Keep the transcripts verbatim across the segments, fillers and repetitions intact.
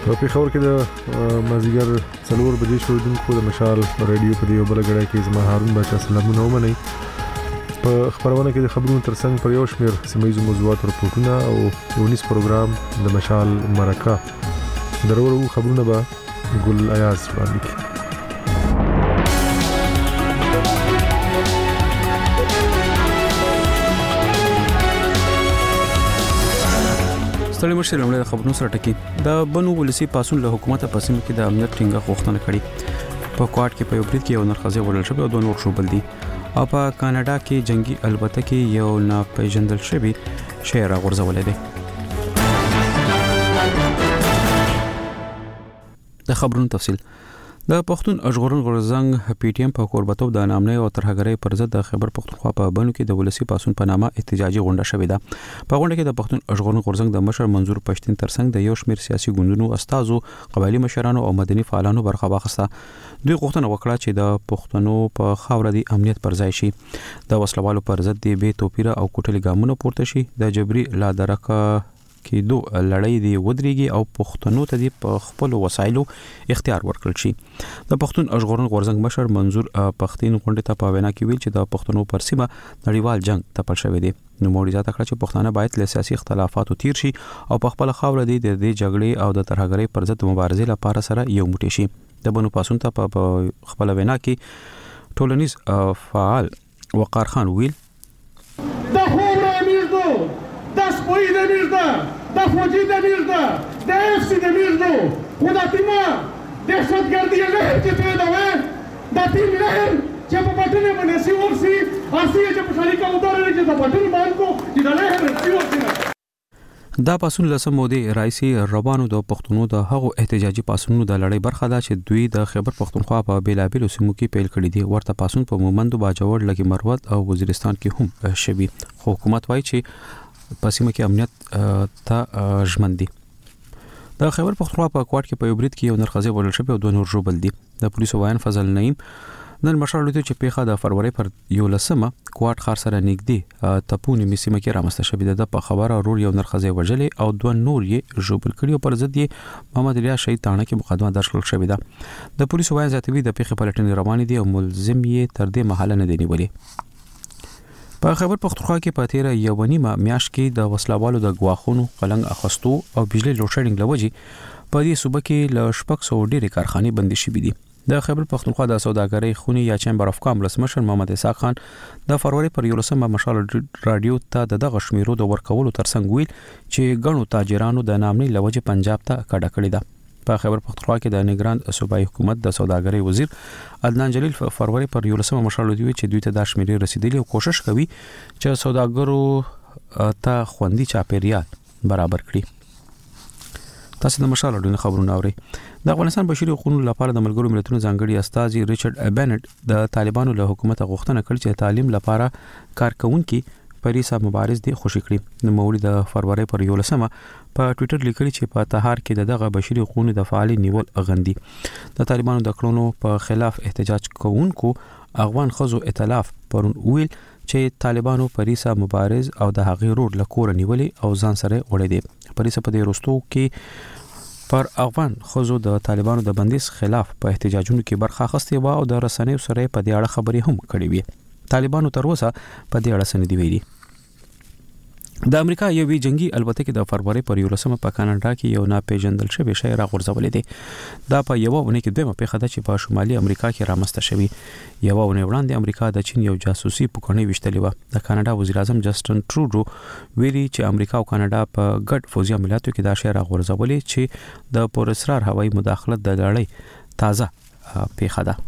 په پیښور کې د مازیګر څلور بجې شو دونکو د مشال رادیو په دیو بلګړی کې زما هارون بچا سلامونه ومني. په خبرونه کې د خبرونو ترڅنګ پر یو شمېر سیمایي موضوعات رپورټونه او یونیس پروګرام د مشال مرکه درورو خبرونه به ګل ایاز باندې. ستړي مشر لمړی د خبرونو سره ټکی د بنو ولسی پاسون له حکومت په سیمه کې د امنیت ټینګه غوښتنه کړې. په کوارټ کې په یو برید کې یو نرخزه ورل شوی او دوه نور شوبل دي او په کاناډا کې جنگي البته کې یو ناپېژندل شوی شی راغورځولې ده. د خبرونو تفصیل د پښتون اشغورن غورزنګ پی ټی ایم په قربتوب د نامنۍ او ترهګرۍ پر ضد د خیبر پښتونخوا په بنو کې د ولسی پاسون په نامه احتجاجي غونډه شوې ده. په غونډه کې د پښتون اشغورن غورزنګ د مشر منظور پښتين ترڅنګ د یو شمېر سیاسي ګوندونو استادو قبایلی مشرانو او مدني فعالانو برخه واخیسته. دوی غوښتنه وکړه چې د پښتنو په خاور د امنیت پر ځای شي، د وسلوالو پر ضد د بې توپیره او کوټلي ګامونه پورته شي، د جبري لا درکه کې دوه لړۍ دی ودرېږي او پښتنو ته د خپل وسایلو اختیار ورکړل شي. د پښتون اشغورن غورزنګ مشر منظور پښتين غونډه ته په وینا کې ویل چې د پښتنو پر سیمه نړیوال جنگ تپل شوی دی. نو موري ذات کړ چې پښتانه باید له سیاسي اختلافاتو تیر شي او په خپل خاور دی د دې جګړې او د ترهګرۍ پر ضد مبارزې لپاره سره یو موټی شي. د بنو پاسون ته په خپل وینا کې ټولنیز فعال وقار خان ویل da spoi de mirda, da fogi de mirda, da efsi de mirdo, u da tima, dehshat gardi leher ke peda hai, da tim leher che pa patne mane si orsi, asi che pashari ka udare che da patne man ko jida leher si orsi. دا پاسون لسم مودي رئیسي ربانو د پښتونو د هغو احتجاجي پاسونو د لړۍ برخه ده چې دوی د خیبر پښتونخوا په بیلابیلو سیمو کې پیل کړي دي. ورته پاسون په مومندو باجوړ لګي مروت او وزیرستان کې هم شوي، خو حکومت وايي چې په سیمه کې امنیت ته ژمن دي. د خیبر پښتونخوا په کوارټ کې په یو برید کې یو نرخزه ورل شوی او دوه نور ژوبل دي. د پولیسو وایي فضل نعیم نن مشر لوي چې پیخه د فروری پر یو لسمه کوارټ خار سره نږدې تپونی میسیمه کې رامسته شوی د په خبره ورور یو نرخزه وجلې او دوه نور یې ژوبل کړي او پر ضد یې محمد علي شهید تانه کې مقدمه درج کړل شوی ده. د پولیسو وایي ذاتوي د پیخه پلټنې روانې دي او ملزم یې تر دې محل نه دی نیولې. په خیبر پښتونخوا کې په تیر یو نیمه میاشت کې د وسلوالو د غواخونو قلنګ اخستو او بجلی لوډ شیډینګ لوجي په دې صوبه کې ل شپږ سوه ډېرې کارخانې بندي شوې دي. د خیبر پښتونخوا د سوداګرۍ خونی یا چیمبر اف کامرس مشر محمد اسحاق خان د فروری پر یولسمه مشال رادیو ته د دغه شمیرو د ورکولو ترڅنګ ویل چې غنو تاجرانو د نامنۍ لوجه پنجاب ته کډه کړې ده. په خیبر پښتونخوا کې د نگران صوبایي حکومت د سوداګرۍ وزیر عدنان جلیل فروری پر یولسمه مشال رادیو چې دوی ته د شمیرې رسیدلی او کوشش کوي چې سوداګرو ته خوندي چاپیریال برابر کړي. تاسو د مشال رادیو خبرونه اورئ. د افغانستان بشري حقوقو لپاره د ملګرو ملتونو ځانګړي استازي ریچارډ بینټ د طالبانو له حکومت غوښتنه کړې چې تعلیم لپاره کارکونکي پریسا مبارز دي خوشی کړي. نو مولوی د فروری پر یولسمه په ټوئیټر لیکلي چې په تهار کې دغه بشري حقوقو د فعال نیول غندي. د طالبانو د کړنو په خلاف احتجاج کوونکو افغان خزو ائتلاف پرون ویل چې طالبانو پریسا مبارز او د هغې رور لکور نیولې او ځان سره وړي دي. پریسا په دې وروستو کې پر افغان خزو د طالبانو د بندیز خلاف په احتجاجونو کې برخه اخیستې و او د رسنیو سره په دې اړه خبرې هم کړې وې. طالبانو تر اوسه په دې اړه څه نه دی ویلي. د امریکا یو وی جنگي البته کې د فروری پر یولسمه په کاناډا کې یو ناپېژندل شوی شی راغورځولې دی. دا په یو ونه کې دویمه پیښه ده چې په شمالي امریکا کې رامسته شوی. یو ونه وړاندې امریکا د چین یو جاسوسي پوکڼې وشتلې و. د کاناډا وزیر اعظم جسټن ټروډو ویلي چې امریکا او کاناډا په ګډ فوزي عملیاتو کې دا شی راغورځولې چې د پراسرار هوایي مداخلت د لړۍ تازه پیښه ده.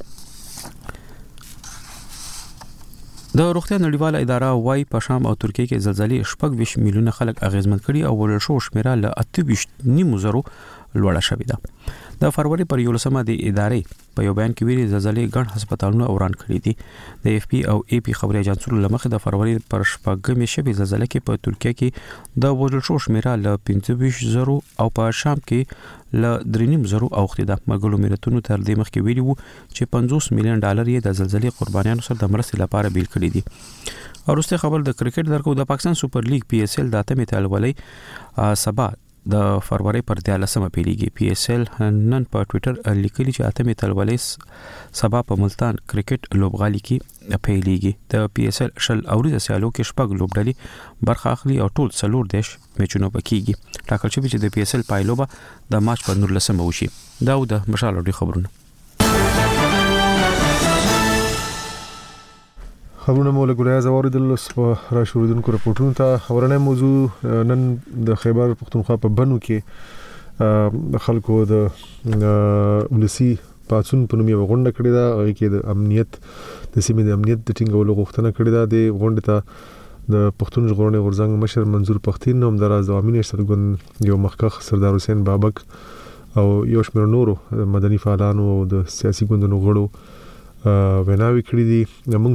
د روغتیا نړیواله اداره وايي په شام او ترکیه کې زلزلې شپږ ویشت میلیونه خلک اغیزمن کړي او ورل شو شمیره له اته ویشت نیمو زرو لوړه شوې ده. د فروری پر یولسمه د ادارې په یو بیان کې ویلي زلزلې ګڼ هسپتالونه اوران کړي دي. د اف پی او ای پی خبري اژانسونو لمخې د فروری پر شپږمې شوې زلزلې کې په ترکیه کې د ورل شو شمیره له پنځه ویشت زرو او په شام کې له درې نیم زرو اوختي ده. مګلو ملتونو تر دې مخکې ویلي وو چې پنځوس میلیون ډالر یې د زلزلې قربانیانو سره د مرستې لپاره بیل کړي دي. او وروسته خبر د کرکټ درکو د پاکستان سپر لیګ پی اس ال د اتمې ټالولۍ سبا د فروری پر دیارلسمه پیلیږي. پی اس ایل نن په ټوئیټر لیکلي چې اتمې تلولې سبا په ملتان کرکټ لوبغالي کې پیلیږي. د پی اس ایل شل اوریزه سیالو کې شپږ لوبډلې برخه اخلي او ټول څلور دیش میچونه پکېږي. ټاکل شوی چې د پی اس ایل پایلوبه د مارچ په نولسمه وشي. دا د مشال اوري خبرونه خبرونه مو لګولای زوارد په را شروعیدونکو رپورټونو ته. خبرونه موضوع نن د خیبر پختونخوا په بنو کې خلکو د ولسی پاتون په نوم یو غونډه کړې ده. هغه کې د امنیت د سیمې د امنیت د ټینګولو غوښتنه کړې ده. د غونډې ته د پښتون ژغورنې غورځنګ مشر منظور پښتين نوم دراز د امین اشترګون یو مخکخ سردار حسین بابک او یو شمېر نورو مدني فعالانو او د سیاسي ګوندونو غړو وناوي کړی دي. موږ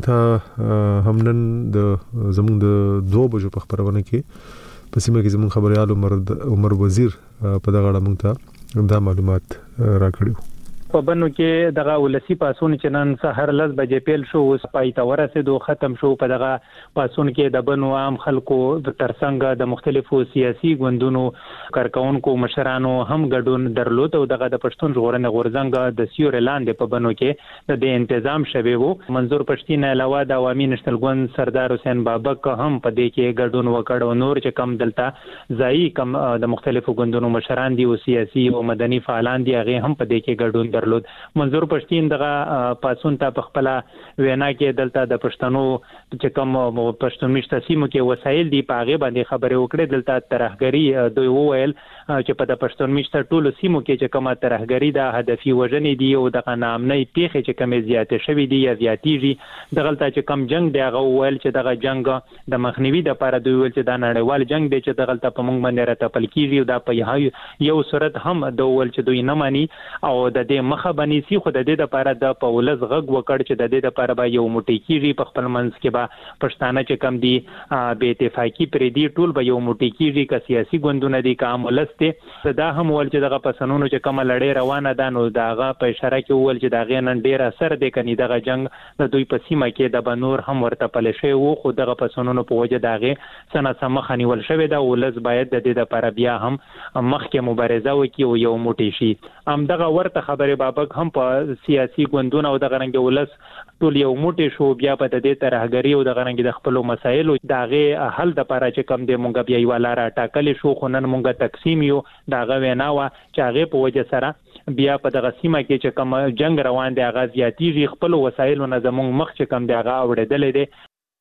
ته هم نن د زموږ د دوه بجو په خبرونه کې په سیمه کې زموږ خبريال عمر عمر وزیر په دغه اړه موږ ته دا معلومات راکړیو. په بنو کې دغه ولسی پاسون چې نن سحر لس بجې پیل شو اوس پای ته ورسېدو ختم شو. په دغه پاسون کې د بنو عام خلکو ترڅنګ د مختلفو سیاسي ګوندونو کارکونکو مشرانو هم ګډون درلود او دغه د پښتون ژغورنې غورځنګ د سیور لاندې په بنو کې د تنظیم شوی وو. منظور پښتين علاوه د عوامي نشنل ګوند سردار حسین بابک هم په دې کې ګډون وکړ او نور چې کم دلته ځای کم د مختلفو ګوندونو مشران دي او سیاسي او مدني فعالان دي هغه هم په دې کې ګډون درلود. منظور پښتين دغه پاسون ته په خپل وینا کې دلته د پښتنو چې کوم پښتون مشته سیمو کې وسایل دي په هغه باندې خبرې وکړې. دلته ترهګری دوی وویل چې په د پښتون مشته ټولو سیمو کې چې کومه ترهګری د هدفي وژنې دي او د نامنۍ پیښې چې کومې زیاتې شوې دي یا زیاتېږي. دغه چې کوم جنگ دی هغه وویل چې دغه جنگ د مخنیوي لپاره دوی ویل چې دا نړیوال جنگ دی چې دغه په موږ باندې راټپل کیږي او دا په یو صورت هم دوی ویل چې دوی نه مانی او د دې مخه بنيسي. خو د دې لپاره د پولس غږ وکړ چې د دې لپاره به یو موټی کیږي په خپل منځ کې به پښتانه چې کم دي به اتفاقی پر دې ټول به یو موټی کیږي که سیاسي ګوندونه دي که عملسته. دا هم ول چې دغه پسنونو چې کومه لړۍ روانه ده نو داغه په اشاره کې ول چې داغه نن ډیر اثر دی کني دغه جنگ د دوی په سیمه کې د بنور هم ورته پلې شوی وو. خو دغه پسنونو په وجه داغه سنه سم خنیول شوی دا ولز باید د دې لپاره بیا هم مخکې مبارزه وکړي او یو موټی شي. هم دغه ورته خبره بابک هم په سیاسي ګوندونه او د غرنګ ولس ټول یو موټی شو بیا په دې ترهګری او د غرنګ د خپل مسایلو داغه حل د لپاره چې کم دی مونږ بیا یو لاره ټاکلې شو. خو نن مونږ تقسیم یو داغه ویناوه چې هغه په وجه سره بیا په دغه سیمه کې چې کوم جنگ روان دی هغه زیاتیږي. خپل وسایلو نه زموږ مخ چې کم دی هغه اوړېدل دي.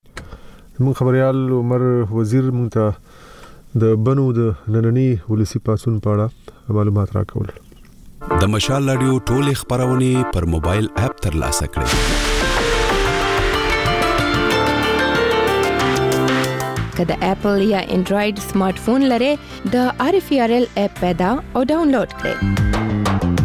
موږ خبريال عمر وزیر مونږ ته د بنو د نننی ولسی پاسون په اړه معلومات راکول. د مشال رادیو ټولې خبرونه پر موبایل اپ ترلاسه کړئ. که د اپل یا انډراید سمارټ فون لرئ د آر اف ار ال اپ پیدا او ډاونلوډ کړئ.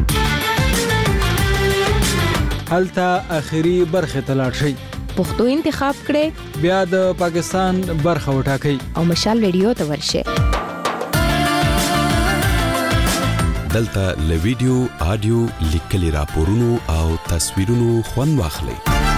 هلته اخیری برخه ته لاړ شئ. پښتو انتخاب کړئ. بیا د پاکستان برخه وټاکئ او مشال رادیو ته ورشئ. دلته له ویډیو، آډیو، لیکلي راپورونو او تصویرونو خوند واخلئ.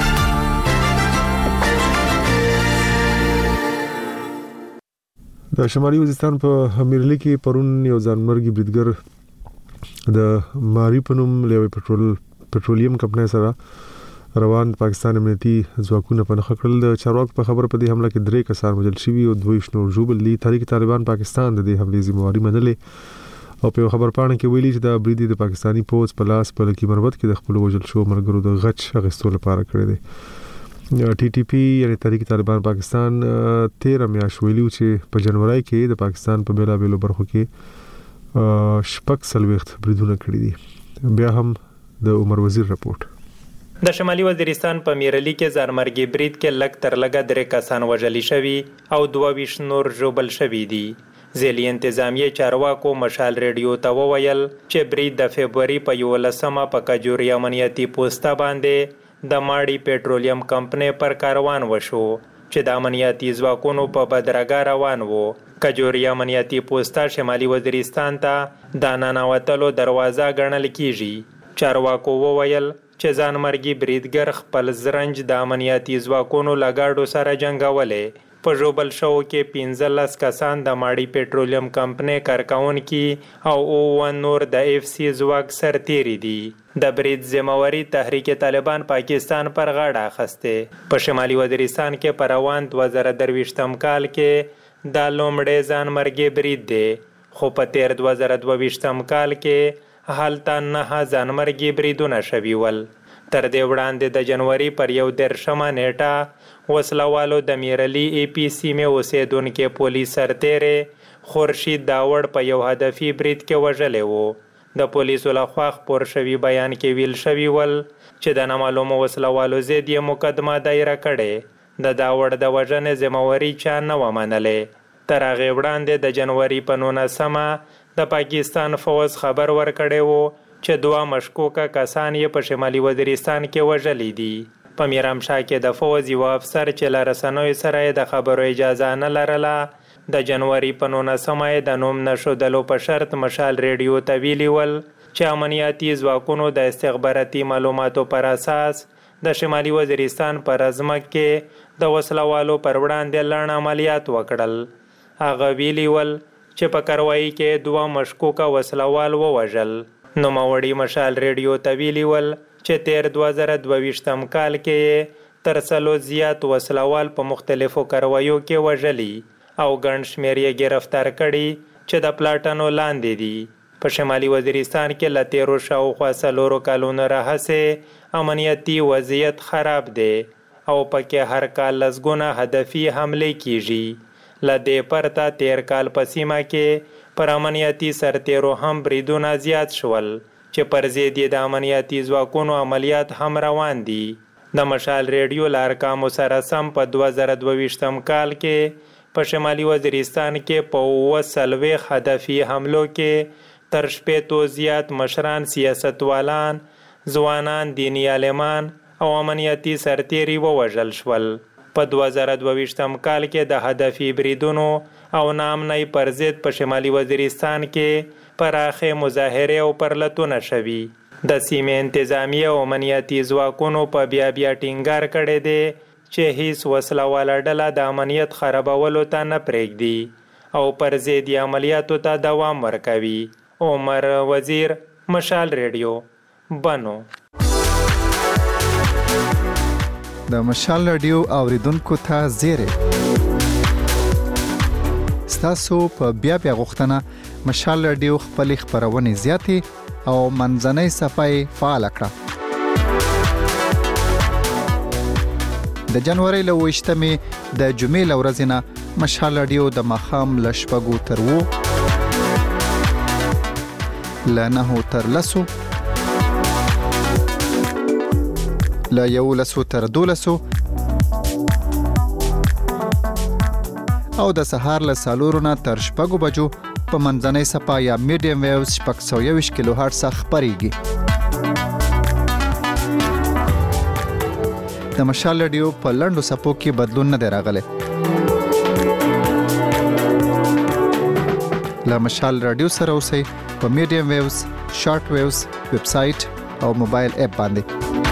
د شمالي وزیرستان په امیرلی کې پرون یو ځانمرګي بریدګر د ماری پنوم لوي پټرول پټرولیم کمپنۍ سره روان پاکستان امنیتي ځواکونه په نخښه کړل. د چارواکو په خبر په دې حمله کې درې کسان وژل شوي او دوه شنو ژوبل دي. تحریک طالبان پاکستان د دې حملې ذمہواری منلې او په خبر پاڼه کې ویلي چې دا بریدي د پاکستانی پوځ په لاس په لکی مربوط کې د خپل وژل شو مرګرو د غچ اغستو لپاره کړی دی. ټي ټي پی یعنی تحریک طالبان پاکستان تیرہ میاشت ویلو چې په جنوري کې د پاکستان په بیلا بیلو برخو کې شپږ سلويخت بریدونه کړی دي. بیا هم د عمر وزیر رپورت. د شمالي وزیرستان په میرلی کې ځانمرګي برید کې لګ تر لګه درې کسان وژل شوي او دوه ویش نور ژوبل شوي دي. ځلې انتظامیه چارواکو مشال ریډیو ته وویل چې برید د فبرवरी په یولسمه په کجوري امنیتي پوسټه باندې د ماړی پټرولیم کمپنۍ پر کاروان وشو چې د امنیتي ځواکونو په بدرګه روان وو. کجوري امنیتي پوسټه شمالي وزیرستان ته د ننوتلو دروازه ګڼل کیږي. چارواکو وویل چې ځانمرګي بریدګر خپل زرنج د امنیتي ځواکونو لګاډو سره جنگولې. په ژوبل شو کې پنځلس کسان د ماړی پټرولیم کمپنۍ کارکونکي او اووه نور د اف سی ځواک سرتیري دي. د برید ذمہواری تحریک طالبان پاکستان پر غاړه اخیسته. په شمالي وزیرستان کې په روان دوه زره درویشتم کال کې د لومړی ځانمرګي برید دی، خو په تیر دوه زره دوهویشتم کال کې هلته نه ځانمرګي بریدونه شوي ول. تر دې وړاندې د جنوري پر یو دېرشمه نیټه وسلوالو د میرلي ای پي سیمې اوسېدونکي پولیس سرتیری خورشید داوړ په یو هدفي برید کې وژلی و. د پولیسو لخوا خپور شوي بیان کې ویل شوي ول چې د نامعلومو وسلوالو ضد یې مقدمه دایره کړې. د داوړ د وژنې ذمہواري چا نه وه منلې. تر هغې وړاندې د جنوري په نولسمه د پاکستان فوج خبر ورکړی و چې دوه مشکوکه کسان یې په شمالي وزیرستان کې وژلي دي. په میرامشاه کې د فوج یو افسر چې له رسنیو سره یې د خبرو اجازه نه لرله، د جنوري په نولسمه یې د نوم نښودلو په شرط مشال ریډیو ته ویلي ول چې امنیتي ځواکونو د استخباراتي معلوماتو پر اساس د شمالي وزیرستان په ځمکه کې د وسلوالو پر وړاندې لړن عملیات وکړل. هغه ویلي ول چې په کاروایي کې دوه مشکوکه وسلوال ووژل. نوموړي مشال ریډیو ته ویلي ول چې تیر دوه زره دوهویشتم کال کې تر سلو زیات وسلوال په مختلفو کارواییو کې وژلي او ګڼ شمېر یې ګرفتار کړي چې د پلاټونو لاندې دي. په شمالي وزیرستان کې له تیرو شاوخوا څلورو کلونو راهیسې امنیتي وضعیت خراب دی او پکې هر کال لسګونه هدفي حملې کیږي. له دې پرته تیر کال په سیمه کې پر امنیتي سرتیرو هم بریدونه زیات شول چې پر ضد یې د امنیتي ځواکونو عملیات هم روان دي. د مشال ریډیو له ارقامو سره سم په دوه زره دوهویشتم کال کې په شمالي وزیرستان کې په اووه څلوېښت هدفي حملو کې تر شپېتو زیات مشران، سیاستوالان، ځوانان، دیني عالمان او امنیتي سرتیري ووژل شول. په دوه زره دوهویشتم کال کې د هدفي بریدونو او ناامنۍ پر ضد په شمالي وزیرستان کې پراخې مظاهرې او پرلتونه شوي. د سیمې انتظامیه او امنیتي ځواکونو په بیا بیا ټینګار کړی دی چې هیڅ وسله ډله د امنیت خرابولو ته نه پرېږدي او پر ضد یې عملیاتو ته دوام ورکوي. عمر وزیر، مشال ریډیو، بنو. د مشال ریډیو اوریدونکو ته زیری ستاسو په بیا بیا غوښتنه مشال ریډیو خپل خبرونه زیاتې او منځنۍ صفحه فعال کړه. د جنوري له ویشتمې د جمعې له ورځې نه مشال ریډیو د مخام له شپږو تر اوو، له نهو تر لسو، له یولسو تر دولسو او د سهار له څلورو نه تر شپږو بجو په منځنۍ صفحه یا میډیم ویوز شپږ سوه یوویشت کیلو هرټز خپرېږي. د مشال ریډیو په لنډو صفحو کې بدلون نه دی راغلی. له مشال ریډیو سره اوسئ په میډیم ویوز، شارټ ویوز، ویب سایټ او موبایل اپ باندې.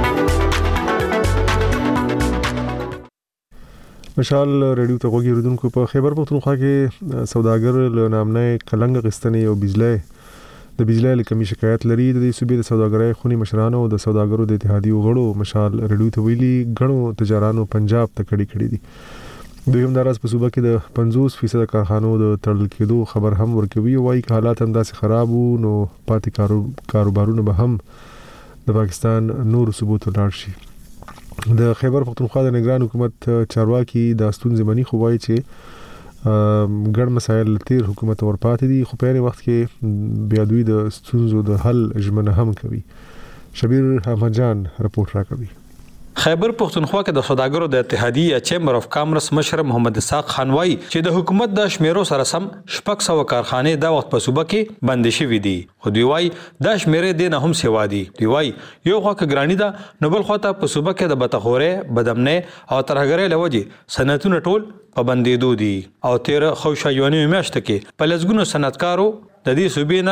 مشال ریډیو ته غوږی ردونکو په خیبر پختونخوا کې سوداګر له نامنۍ کلنګ غستنې او بجلی د بجلی له کمی شکایت لري. د دې صوبې د سوداګرۍ خونی مشرانو او د سوداګرو د اتحادیو غړو مشال ریډیو ته ویلي غنو تجارانو پنجاب ته کړي کړي دي. دوی هم دراز په صوبه کې د پنځوس فیصد کارخانو د تړل کېدو خبر هم ورکوي. وایي چې حالات هم داسې خراب وو نو پاتې کاروبارونه به هم د پاکستان نور صوبو ته لاړ شي. د خیبر پختونخوا د نگران حکومت چارواکي د ستونزې مني، خو وایي چې ګڼ مسایل تیر حکومت ورپاتې دي، خو په یوه وخت کې بیا دوی د ستونزو د حل ژمنه هم کوي. شبیر احمد جان رپورټ راکوي. خیبر پختونخوا کې د سوداګرو د اتحادیې چیمبر اف کامرس مشر محمد اسحاق خان وایي چې د حکومت د شمیرو سره سم شپږ سوه کارخانې د وخت په صوبه کې بندې شوي دي، خو دوی وایي دا شمیرې دې نه هم سیوا دي. دوی وایي یو خوا که ګراني ده نو بل خوا ته په صوبه کې د بتخورۍ، بدامنۍ او ترهګرۍ له وجې صنعتونه ټول په بندېدو دي او تېره ښه شا یوه نوې میاشته کې په لسګونو صنعتکارو د دې صوبې نه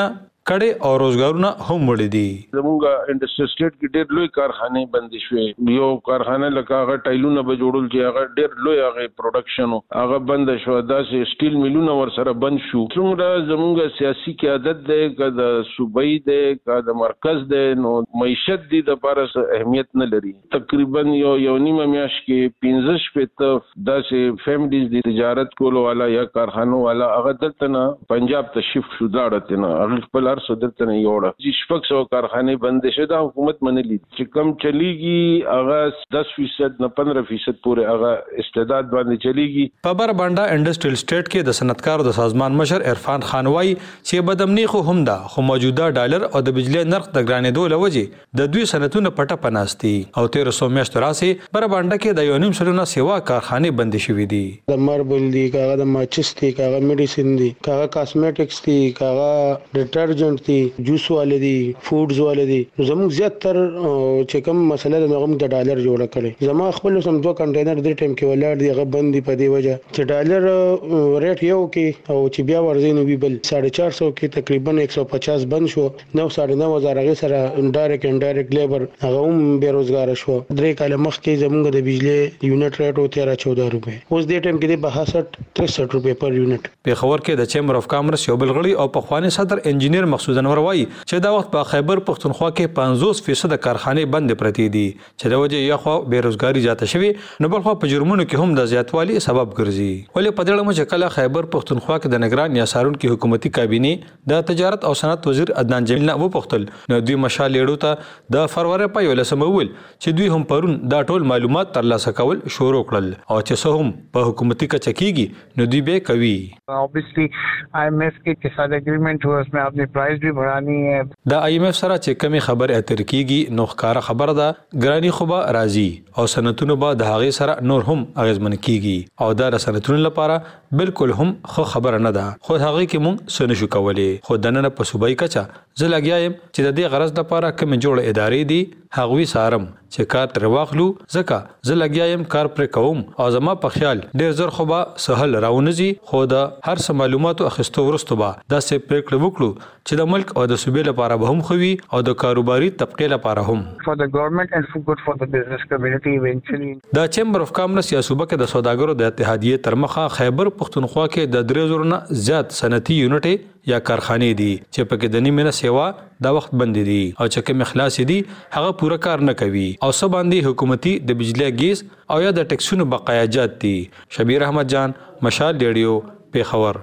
کړي او روزګارونه هم وړي دي. زموږ انډستریل سټیټ کې ډېر لوی کارخانه بندي شوې. یو کارخانه لکه هغه ټایلونه به جوړول چې هغه ډېر لوی هغه پروډکشن هغه بند شو. دا چې سټیل میلونه ور سره بند شو. څومره زموږ سیاسي قیادت دی که د صوبایي دی که د مرکز دی نو معیشت دی د لپاره اهمیت نه لري. تقریبا یو یو نیمه میاشت کې پنځه شپېته داسې فیملیز د تجارت کولو والا یا کارخانو والا هغه دلته نه پنجاب ته شفت شو. داړه نه هغه خپل هر څه دلته نه یوړه. چې شپږ سوه کارخانې بندې شوې دا حکومت منلي چې کم چلیږي هغه دس فیصد نه پندرہ فیصد پورې هغه استعداد باندې چلیږي. په بربنډا انډستریل سټیټ کې د صنعتکارو د سازمان مشر عرفان خان وايي چې بدامني خو هم ده خو موجوده ډالر او د بجلی نرخ د ګرانېدو له وجې د دوی صنعتونه پټه پناستي او تیر سو میاشتو راسې بربنډا کې د یو نیم سلنه سیوا کارخانې بندې شوې دي. د ماربل دي کاغه د ماچس دي کاغه میډیسن دي کاغه کاسمیټکس دي کاغه ډیټرجنټ دي جوس والے دي فودز والے دي. زموږ زیاتره چې کوم مسله د مغم د ډالر جوړه کړي. زما خپل سم دوه کنټینر د ټیم کې ولاړ دي هغه بندي په دی وجه چې ډالر ریټ یو کې او چې بیا ورځي نو بل ساڑھے چار سو کې تقریبا ایک سو پچاس بند شو. نو ساڑھے نو هزار هغه سره ډایرکټ ان ډایرکټ لیبر هغه هم بیروزګار شو. درې کال مخکې زموږ د بجلی یونټ ریټ و تیرہ چودہ روپے اوس دې ټیم کې د باسط تریسٹھ روپے پر یونټ. په خبر کې د چیمبر اف کامرس یو بلغړی او پخوانی صدر انجینیر مقصود انور وایي چې دا وخت په خیبر پښتونخوا کې پنځوس فیصد کارخانې بند پرتې دي چې د وجه یو خو بیروزګاری زیاته شوی نو بل خو په جرمونو کې هم د زیاتوالي سبب ګرځي. ولې په دې اړه چې کله خیبر پښتونخوا کې د نگران یا سارون کې حکومتي کابینه د تجارت او صنعت وزیر عدنان جمیل نه وپوښتل نو دوی مشال لیړو ته د فروری په یو لسمه ویل چې دوی هم پرون دا ټول معلومات ترلاسه کول شروع کړل او چې څه هم په حکومتي کچه کېږي نو دوی به کوي. obviously I M F के साथ एग्रीमेंट हुआ उसमें आपने प्राइस भी बढ़ानी है. د I M F سره چې کمی خبر اتر کېږي نو ښکارا خبر ده ګرانی خو به راځي او صنعتونو به د هغې سره نور هم اغیزمن کېږي او دا د صنعتونو لپاره بالکل هم خو خبره نه ده. خو هغه کې مونږ څه نشو کولی. خو دننه په صوبایي کچه زه لګیا یم چې د دې غرض لپاره کومې جوړې ادارې دي هغوی سارم چې کار تر واخلو ځکه زه لګیا یم کار پرې کوم او زما په خیال ډېر زر خو به سهل راونځي خو د هر څه معلوماتو اخیستو وروسته به داسې پرېکړه وکړو چې د ملک او د صوبې لپاره به هم ښه وي او د کاروباري طبقې لپاره هم. For the government and for good for the business community eventually. د چیمبر اف کامرس یا صوبه کې د سوداګرو د اتحادیې تر مخه خیبر پښتونخوا کې د درې زرو نه زیات صنعتي یونټ یا کارخانې دي چې پکې د نیمه سیوا دا وخت بند دي او چې کوم اخلاص دي هغه پوره کار نه کوي او سب باندې حکومتي د بجلی ګیس او یا د ټیکسونو بقایاجات دي. شبیر احمد جان مشال ریډیو پیښور.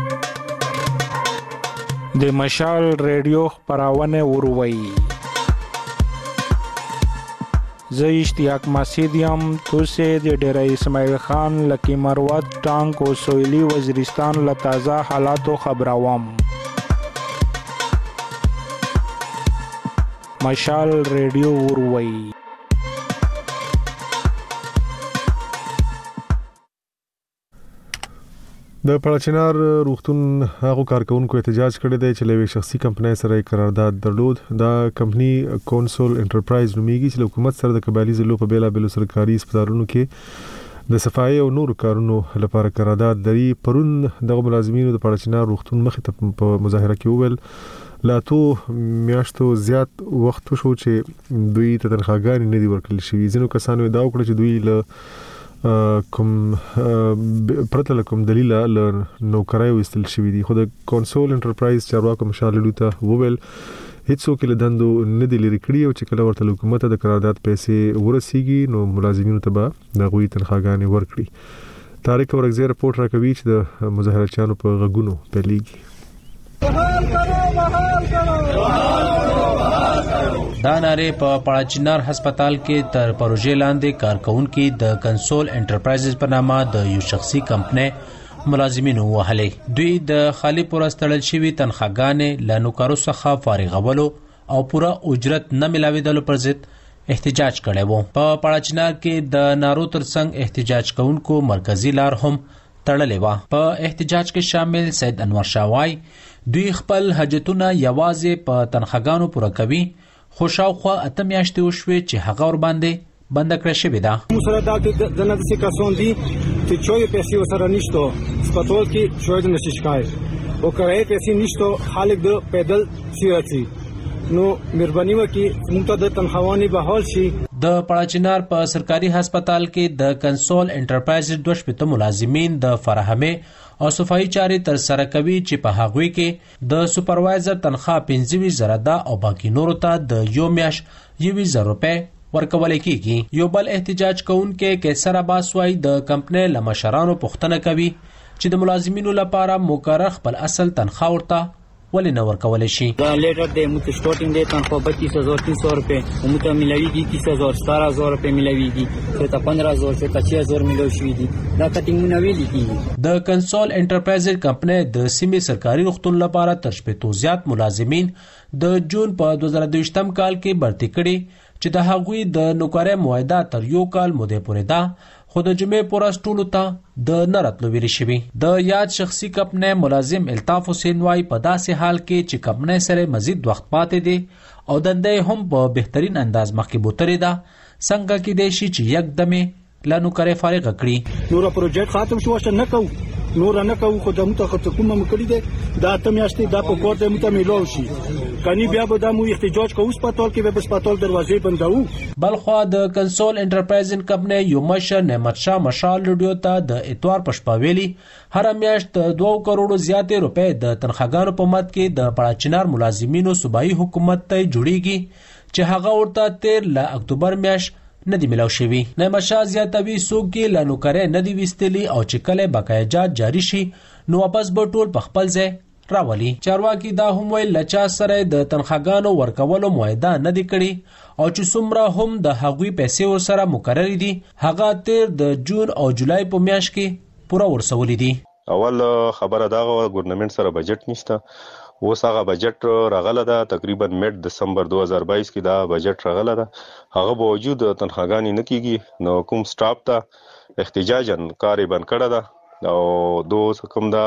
د مشال ریډیو خبرونه وروي زه اشتیاق مسیدیم توسه د ډیری اسماعیل خان لکی مروت ټانک او سویلی وزیرستان له تازه حالاتو خبروم. مشال ریډیو وروي. د پړچنار روغتون هغه کارکونکو احتجاج کړی دی چې لوي شخصي کمپنۍ سره قرارداد درلود. دا کمپنی کونسول انټرپرایز نومیږي چې حکومت سره د قبایلی ضلعو په بیلا بیلو سرکاري هسپتالونو کې د صفایي او نور کارونو لپاره قرارداد لري. پرون دغه ملازمینو د پړچنار روغتون مخې ته په مظاهره کې وویل لا تو میاشتو زیات وخت شو چې دوی ته تنخواګانې نه دي ورکړل شوي. ځینو کسانو دا وکړه چې دوی له کوم پرته کوم دلیل له نوکرای وستل شوی دي. خو د کونسول انټرپرایز چارواکو مشاللو ته وویل هیڅوک له دندو نه دی لري کړی او چې کله ورته حکومت د قرارداد پیسې ورسیږي نو ملازمینو ته به د غوي تنخواګانې ورکړي. طارق ورغزی رپورټ راکوي چې د مظاهرچیانو په غږونو پیلېږي. دا ناره په پړچنار هسپتال کې تر پروژې لاندې کارکونکو د کنسول انټرپرایزز په نامه د یو شخصي کمپنۍ ملازمینو وهلې. دوی د خالی پرستړل شوی تنخواګانې له نوکرو څخه فارغولو او پوره اجرت نه ملاویدلو پر ضد احتجاج کړی وو. په پړچنار کې د نارو ترڅنګ احتجاج کوونکو مرکزی لار هم تړلې وه. په احتجاج کې شامل سید انور شاوای دوی خپل حاجتونه یوازې په تنخواګانو پوره کوي خو شاوخوا اته میاشتې وشوې چې هغه ور باندې بنده کړې شوې ده. موږ سره دا د نفسي کسان دي چې چوي پیسې وسره نشته سپټول کې شوی د نشي شکایت او کرایه پیسې نشته خالق د پیدل سیاسي نو مهرباني وکړي موږ ته د تنخواهانی بحال شي. د پړاچینار په سرکاري هسپتال کې د کنسول انټرپرایز دوه شپږ ملازمین د فراهمه او صفایي چارې تر سره کوي چې په هغوی کې د سپروایزر تنخواه پنځه زره ده او باقي نورو ته د یو میاش یو زره روپے ورکول کیږي. یو بل احتجاج کوونکې کیسر عباس وايي د کمپنۍ لمشرانو پوښتنه کوي چې د ملازمینو لپاره مقرر خپل اصل تنخواه ورته ولې نه ورکول شي. دا لیټر دی موږ سټارټینګ دی تنخواه بتیس هزار تین سو روپے موږ ته ملويږي تیس هزار ستر هزار روپے ملويږي څه ته پندرہ هزار څه ته چھ هزار ملو شوي دي دا کټینګونه ویلي کیږي. د کنسول انټرپرایز کمپنۍ د سیمې سرکاري روغتون لپاره تر شپږ زیات ملازمین د جون په دوه زره دوه کال کې برتی کړي چې د هغوی د نوکرۍ معاهده تر یو کال مودې پورې ده خو د جمعې پورې ټولو ته د نه راتلو ویل شوي. د یاد شخصي کمپنۍ ملازم الطاف حسین وايي په داسې حال کې چې کمپنۍ سره مزید وخت پاتې دي او دندې هم په بهترین انداز مخکې بوتري ده څنګه کې دی شي چې یک دمه لا نوکرۍ فارغ کړي. نور پروجیکټ ختم شو چې نه کوو نور نه کوو خو د متخصص کومه مکړی دی دا ته میاشتې دا په کوټه مته میلو شي کني بیا به د مو احتجاج کوو سپټال کې به سپټال دروازې بنداو. بلخوا د کنسول انټرپرایز کمپنۍ یو مشر نعمت شاه مشال رډیو ته د اتوار پښپاویلی هر میاشت دوه کروڑو زیاتې روپے د تنخواګانو په مد کې د پړاچینار ملازمینو صوبایي حکومت ته جوړیږي چې هغه ورته تیر ل اکتوبر میاشت ندی ملاو شوی. نعمت شاه زیاتوي څوک کې لا نوکرۍ ندی وستلی او چې کله بقایجات جاری شي نو واپس به ټول په خپل ځای راولي. چارواکي دا هم ویل لچا سره د تنخواګانو ورکولو معاهده نه دی کړي او چې څومره هم د هغوی پیسې ورسره مقرر دي هغه تیر د جون او جولای په میاشت کې پوره ورسولې دي. اول خبره دا ګورنمنت سره بجټ نشته اوس هغه بجټ راغله ده تقریبا میډ دسمبر دوه هزار بایس کې دا بجټ راغله ده هغه باوجود تنخواګانې نه کیږي نو کوم سټاف ته احتجاجن کار بند کړه ده او دوه کوم دا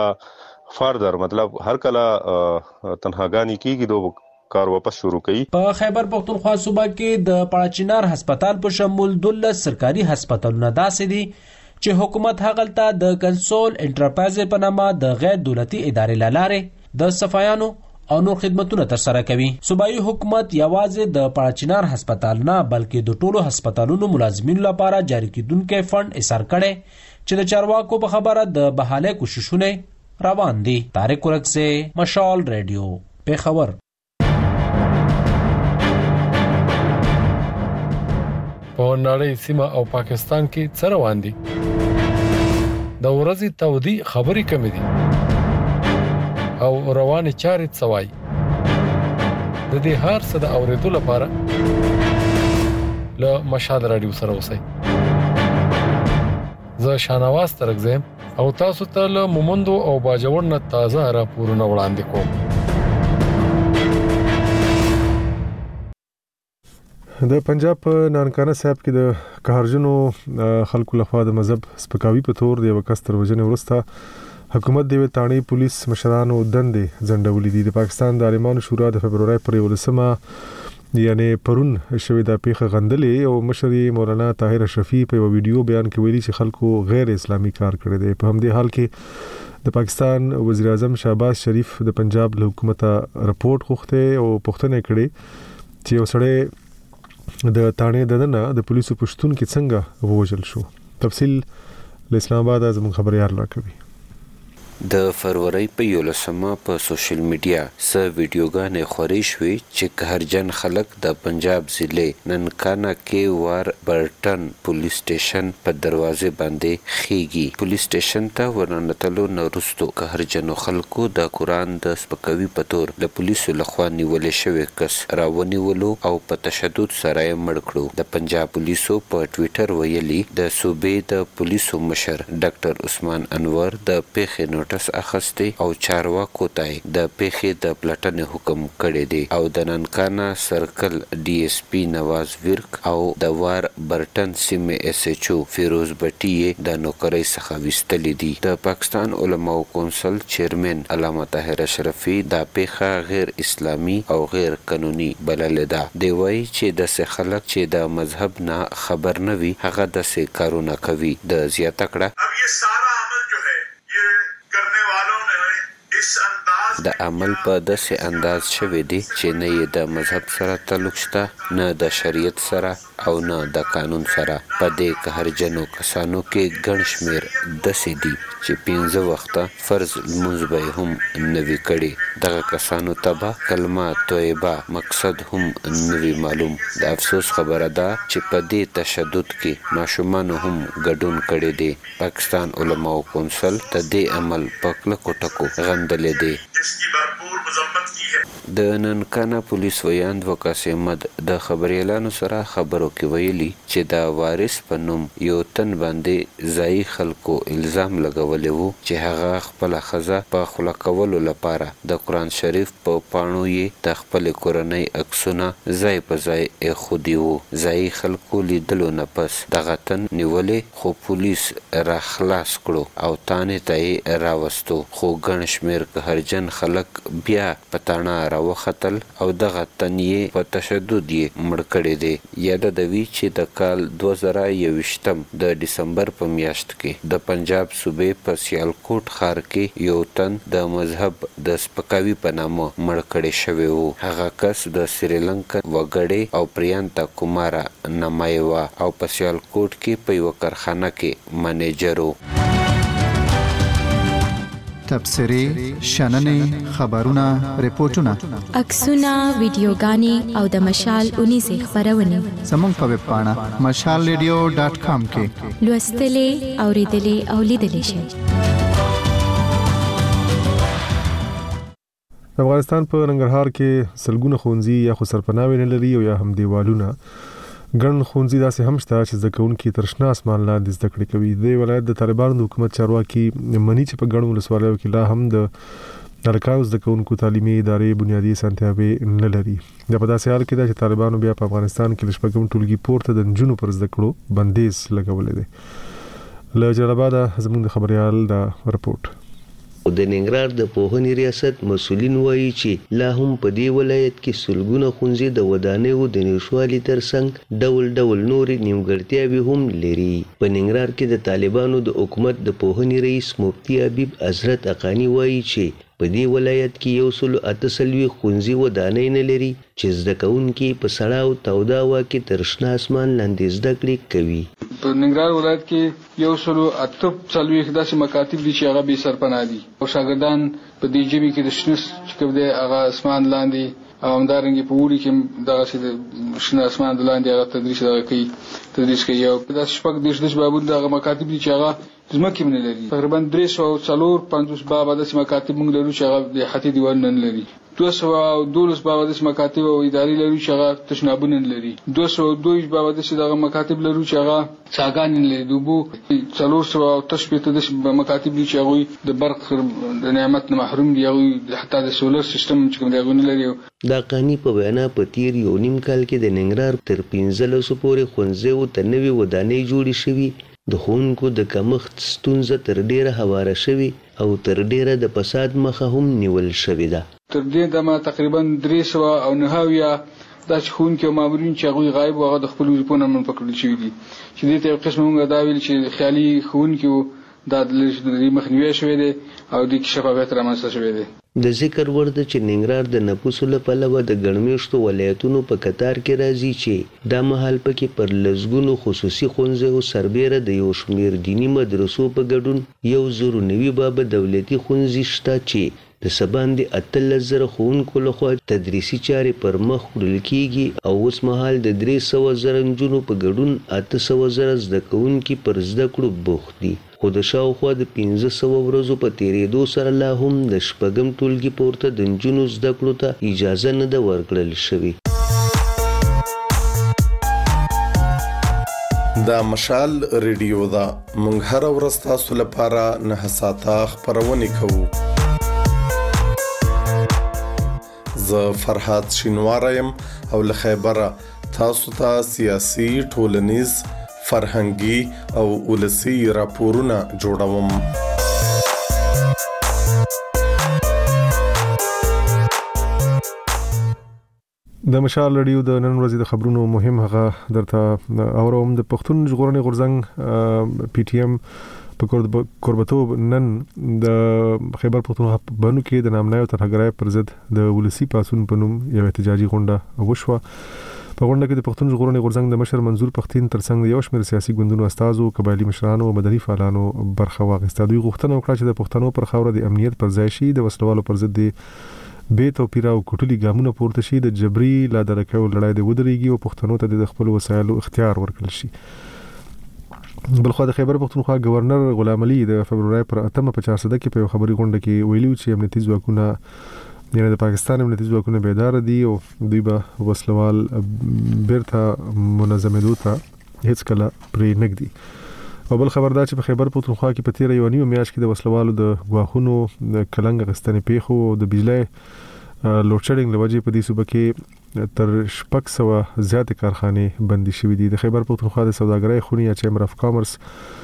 فردر مطلب هر کله تنخواګانې کیږي دو کار واپس شروع کړي. په خیبر پختونخوا صوبه کې د پړاچینار هسپتال په شمول دولس سرکاري هسپتالونه داسې دي چې حکومت هغلته د کنسول انټرپرایز په نامه د غیر دولتي ادارې لاره د صفایانو او نور خدمتونه تر سره کوي. صوبایي حکومت یوازې د پړاچینار هسپتال نه بلکې د ټولو هسپتالونو ملازمینو لپاره جاری کیدونکې فند ایثار کړي چې د چارواکو په خبره د بحالۍ کوششونه روان دي. طارق ورکسه مشال ریډیو پیښور. په نړۍ سیمه او پاکستان کې څه روان دي د ورځې تودي خبري کم دي او رواني چارې څوای د دې هر څه د اوریدو لپاره له مشال رادیو سره اوسئ. زه شانواز ترګزم او تاسو ته له مومندو او باجوړ نه تازه راپورونه وړاندې کوم. د پنجاب په نانکانه صاحب کې د قهرجنو خلکو لخوا د مذهب سپکاوي په تور د وکاس تر وجنې ورسته حکومت د تانی پولیس مشرانو دندې ځنډولې دي. د پاکستان د عالمانو شورا د فبرवरी پر ولسمه یعنی پرون شوې د پیښه غندلې او مشري مولانا طاهر اشرفي په یو ویډیو بیان کې ویلي چې خلکو غیر اسلامي کار کړی دی. په همدې حال کې د پاکستان وزیر اعظم شهباز شریف د پنجاب له حکومت رپورت غوښته او پوښتنه کړې چې وسړی د تانی دننه د پولیسو پښتون کې څنګه ووجل شو. تفصیل له اسلام آباد زموږ خبريال راکوي. د فروری په یولسمه په سوشل میډیا سره ویډیوګانې خوري شوې چې قهرجن خلک د پنجاب ضلع ننکانا کې وار برټن پولیس سټیشن په دروازه باندې خيږي. پولیس سټیشن ته ورننتلو نورستو قهرجنو خلکو د قران د سپکوي په تور د پولیسو لخوا نیولې شوې کس راونیولو او په تشدد سره مړ کړو. د پنجاب پولیسو په ټوئیټر ویلي د صوبې د پولیسو مشر ډاکټر عثمان انور د پیښې نوټس اخسته او چارواکو ته د پیښې د پلټنې حکم کړی دی او د ننکانا سرکل ډي اس پی نواز ورک او د وار برټن سیمه اس ایچ او فیروز بټي د نوکرۍ څخه وستلې دي. د پاکستان علماء کونسل چیرمن علامه طاهر اشرفي د پیښه غیر اسلامي او غیر قانوني بللې ده. دی وایي چې د څه خلک چې د مذهب نه خبر نه وي هغه د څه کارونه کوي. د زیاته کړه اب یہ سارا عمل جو ہے یہ کرنے والوں نے اس انداز د عمل په داسې انداز شوی دی چې نه یې د مذهب سره تعلق شته، نه د شریعت سره او نه د قانون سره. په دې قهرجنو کسانو کې ګڼ شمېر داسې دي چې پنځه وخته فرض لمونځ به یې هم نه وي کړي. دغه کسانو ته به کلمه طیبه مقصد هم نه وي معلوم. د افسوس خبره ده چې په دې تشدد کې ماشومانو هم ګډون کړی دی. پاکستان علماء کونسل ته دې عمل په کلکو ټکو غندلی دی. د ننکانا پولیس ویاند وقاص احمد د خبريالانو سره خبرو کې ویلي چې د وارث په نوم یو تن باندې ځایي خلکو الزام لګولی وو چې هغه خپله ښځه په خوله کولو لپاره د قرآن شریف په پاڼو یې د خپلې کورنۍ عکسونه ځای په ځای ایښودي وو. ځایي خلکو لیدلو نه پس دغه تن نیولی، خو پولیس را خلاص کړو او تانې ته یې راوستو. خو ګڼ شمېر قهرجن خلک بیا په تاڼه راوختل او دغه تن یې په تشدد یې مړ کړی دی. یاده ده وي چې د کال دوه زره یوویشتم د ډسمبر په میاشت کې د پنجاب صوبې په سیالکوټ ښار کې یو تن د مذهب د سپکاوي په نامه مړ کړی شوی و. هغه کس د سریلنکا وګړی او پریانتا کومارا نامه وه او په سیالکوټ کې په یوه کارخانه کې منیجر و. تبصرې، شننې، خبرونه، ریپورتونه، عکسونه، ویډیوګانې او د مشال اونیزې خپرونې زموږ په ویب پاڼه مشال ریډیو ډاټ کام کې لوستلې، اوریدلې او لیدلې شئ. افغانستان په ننګرهار کې سلګونه ښوونځي یا خو سرپناوي نه لري او یا هم دیوالونه. ګڼ ښوونځي داسې هم شته چې زده کوونکي تر شنه اسمان لاندې زده کړې کوي. د ولایت د طالبانو د حکومت چارواکي مني چې په ګڼو ولسوالیو کې لا هم د هلکانو زده کوونکو تعلیمي ادارې بنیادي اسانتیاوې نه لري. دا په داسې حال کې ده چې طالبانو بیا په افغانستان کې د شپږم ټولګي پورته د نجونو پر زده کړو بندیز لګولی دی. له جلال آباده زموږ د خبريال دا رپورټ. د ننګرهار د پوهنې ریاست مسؤلین وایي چې لا هم په دې ولایت کې سلګونه ښوونځي د ودانیو د نشوالي ترڅنګ ډول ډول نورې نیمګړتیاوې هم لري. په ننګرهار کې د طالبانو د حکومت د پوهنې رئیس مفتي حبیب حضرت حقانی وایي چې په دې ولایت کې یو سل اته څلوېښت ښوونځي ودانۍ نه لري چې زده کوونکي په سړه او توده هوا کې تر شنه اسمان لاندې زده کړې کوي. په ننګرهار ولایت کې یو سل اته څلوېښت داسې مکاتب دي چې هغه بې سرپناه دي او شاګردان په دې ژبې کې د شنه چې کوم دی هغه اسمان لاندې او همدارنګه په وړي کې دغسې د شنه اسمان د لاندې هغه تدریس دغه کوي تدریس کوي او په داسې شپږ دېرش دېرش بابونه د هغه مکاتب دي چې هغه ځمکې هم نه لري. تقریبا درې سوه څلور پنځوس بابه داسې مکاتب موږ لرو چې هغه د حتي دیوالونه نه لري. دوه سوه دولس بابه داسې مکاتب او ادارې لرو چې هغه تشنابونه نه لري. دوه سوه دوه ویشت بابه داسې دغه مکاتب لرو چې هغه څاګانې نه لري. د اوبو څلور سوه اته شپېته داسې مکاتب دي چې هغوی د برق د نعمت نه محروم دي. هغوی حتی د سولر سیسټم چې کوم دی هغوی نه لري. د حقاني په وینا په تیر یو نیم کال کې د ننګرهار تر پنځلسو پورې ښوونځیو ته نوې ودانۍ جوړې شوي. د ښوونکو د کمښت ستونزه تر ډیره هواره شوې او تر ډیره د فساد مخه هم نیول شوې ده. تر دې دمه تقریبا درې سوه او نهه اویا داسې ښوونکي او مامورین چې هغوی غایب وو هغه د خپلو وظیفو نه منفه کړل شوي دي چې دې ته یو قسم موږ دا ویل چې خیالي ښوونکي وو دا د دې مخنیوی شوی دی او د کې شفافیت رامنځته شوی دی. د ذکر وړ ده چې ننګرهار د نفوسو له پلوه د ګڼمېشتو ولایتونو په کتار کې راځي چې دا مهال پکې پر لسګونو خصوصي ښوونځیو سربیره د یو شمېر دیني مدرسو په ګډون یو زرو نوي بابه دولتي ښوونځي شته چې د څه باندې اتلس زره ښوونکو لخوا تدریسي چارې پر مخ وړل کیږي او اوس مهال د درې سوه زره نجونو په ګډون اته سوه زره زده کوونکي پر زده کړو بوخت دي. خو د شاوخوا د پنځه سوه ورځو په تېرېدو سره لا هم د شپږم ټولګي پورته د نجونو زده کړو ته اجازه نه ده ورکړل شوې. دا مشال ریډیو ده. موږ هره ورځ تاسو لپاره نه ساعته خپرونې کوو. زه فرحات شینواره یم او له خیبره تاسو ته سیاسي، ټولنیز، فرهنګي او ولسی راپورونه جوړوم. د مشال رادیو د نن ورځې د خبرونو مهم هغه درته اوروم. د پښتون ژغورنې غورځنګ پی ټی ایم په قربتوب نن د خیبر پښتونخوا بنو کې د نامنایو ترهګرۍ پر ضد د ولسی پاسون په نوم یو احتجاجي غونډه وشوه. په غونډه کې د پښتون ژغورنې غورځنګ د مشر منظور پښتين ترڅنګ یو شمېر سیاسي ګوندونو استازو، قبایلی مشرانو او مدني فعالانو برخه واخیسته. دوی غوښتنه وکړه چې د پښتنو پر خاوره د امنیت پر ځای شي، د وسلوالو پر ضد بې توپیره او کوټلي ګامونه پورته شي، د جبري لادرکه کولو لړۍ د ودرېږي او پښتنو ته د خپل وسایلو اختیار ورکړل شي. بلخو د خیبر پښتونخوا گورنر غلام علي د فبرवरी پر اتمه په چارسده کې په خبري غونډه کې ویلي چې امنیتي ځواکونه یعنی د پاکستان امنیتي ځواکونه بیدار دي او دوی به وسلوال بیرته منظمېدو ته هیڅ کله پرې نګدي. او بل خبر دا چې په خیبر پښتونخوا کې په تیر یو نیمه میاشت کې د وسلوالو د غواخونو کلنګ غستنې پیښو او د بجلی لوډ شیډینګ لوجې په دې صوبه کې تر شپږ سوه زیاتې کارخانې بندي شوې دي. د خیبر پښتونخوا د سوداګرۍ خونی یا چیمبر اف کامرس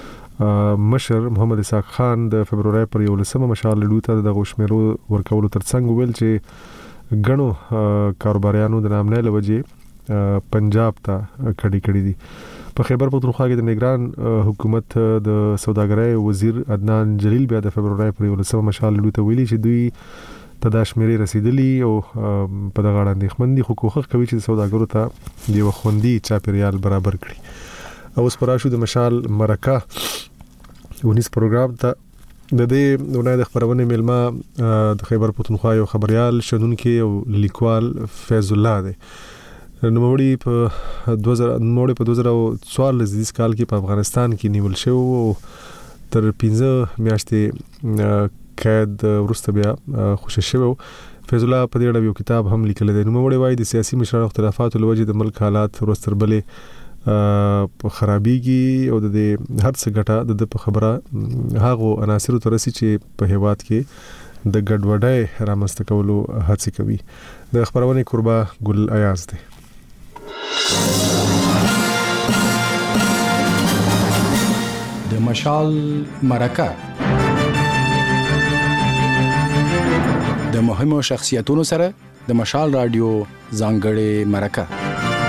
مشر محمد اسحاق خان د فبرवरी پر یولسمه مشال لډو ته د غوښمرو ورکولو ترڅنګ ویل چې غنو کاروباریانو د نامنې لوجې پنجاب ته کډی کړی دي. په خیبر پښتونخوا کې د نگران حکومت د سوداګرۍ وزیر عدنان جلیل بیا د فبرवरी پر یولسمه مشال لډو ته ویلي چې دوی تداشمېري رسیدلی او په دغه اړه اندېښمن دي، خو کوښښ کوي چې سوداګرو ته د وخوندي چاپیریال برابر کړي. او اوس پراشو د مشال مرکه ونیس پروګرام ته د دې ونای د خبرونه ملما د خیبر پښتونخوا یو خبريال شنونکي او لیکوال فیض الله دی. نوموړي په دوه زره نوموړي په دوه زره څوارلس کال کې په افغانستان کې نیول شو او تر پنځه میاشتې قید ورسته بیا خوشی شو. فیض الله په دې اړه یو کتاب هم لیکل دی. نوموړي وايي د سیاسي مشرانو اختلافاتو لوجې د ملک حالات ورستر بلې په خرابېږي او د هر څه ګټه د په خبره هغه عناصر ترسي چې په هیواد کې د ګډوډۍ رامنځته کولو هڅه کوي. د خبرونه قربا ګل ایاز دی. د مشال مرکه د مهمو شخصیتونو سره د مشال رادیو ځانګړې مرکه.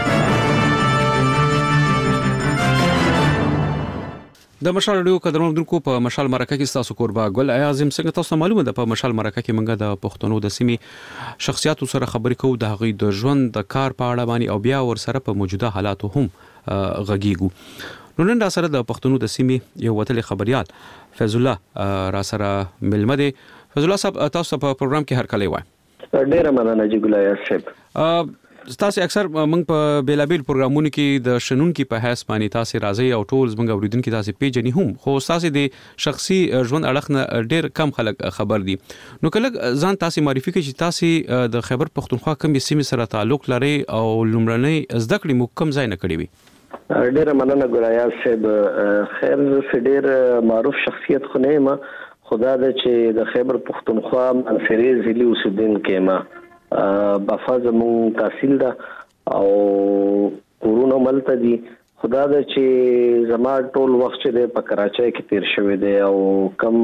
د مشال رادیو قدرمنونکو په مشال مرکه کې تاسو قربا ګل اعظم څنګه تاسو معلومه ده په مشال مرکه کې منګه د پښتنو د سیمې شخصیتو سره خبرې کوو د هغې د ژوند د کار په اړه باندې او بیا ور سره په موجوده حالاتو هم غږیږو. نو نن را سره د پښتنو د سیمې یو وتلې خبريال فیض الله را سره ملمه دي. فیض الله صاحب تاسو په پروګرام کې هر کله وای. ډیره مننه جی ګل ایاز صاحب. تاسو اکثر موږ په بیلابیل پروګرامونو کې د شنونکو په حساب باندې تاسو راځي او ټول موږ اوریدونکو تاسو پیژنې هم، خو تاسو د شخصي ژوند اړه نه ډیر کم خلک خبر دي. نو کله ځان تاسو معرفي کړئ چې تاسو د خیبر پښتونخوا کوم سیمې سره تعلق لري او لومړنۍ زده کړې مو کوم ځای نه کړې وي؟ ډیره مننه ګل ایاز صاحب. خیر زه ډیر معروف شخصیت خو نه یم، خدا د چې د خیبر پښتونخوا منفري ضلع اوسیدونکو ما بفاز مون تحصیل ده او کورونه ملته دي. خدا د چې زما ټول وخت چې په کراچۍ کې تیر شوی دی او کم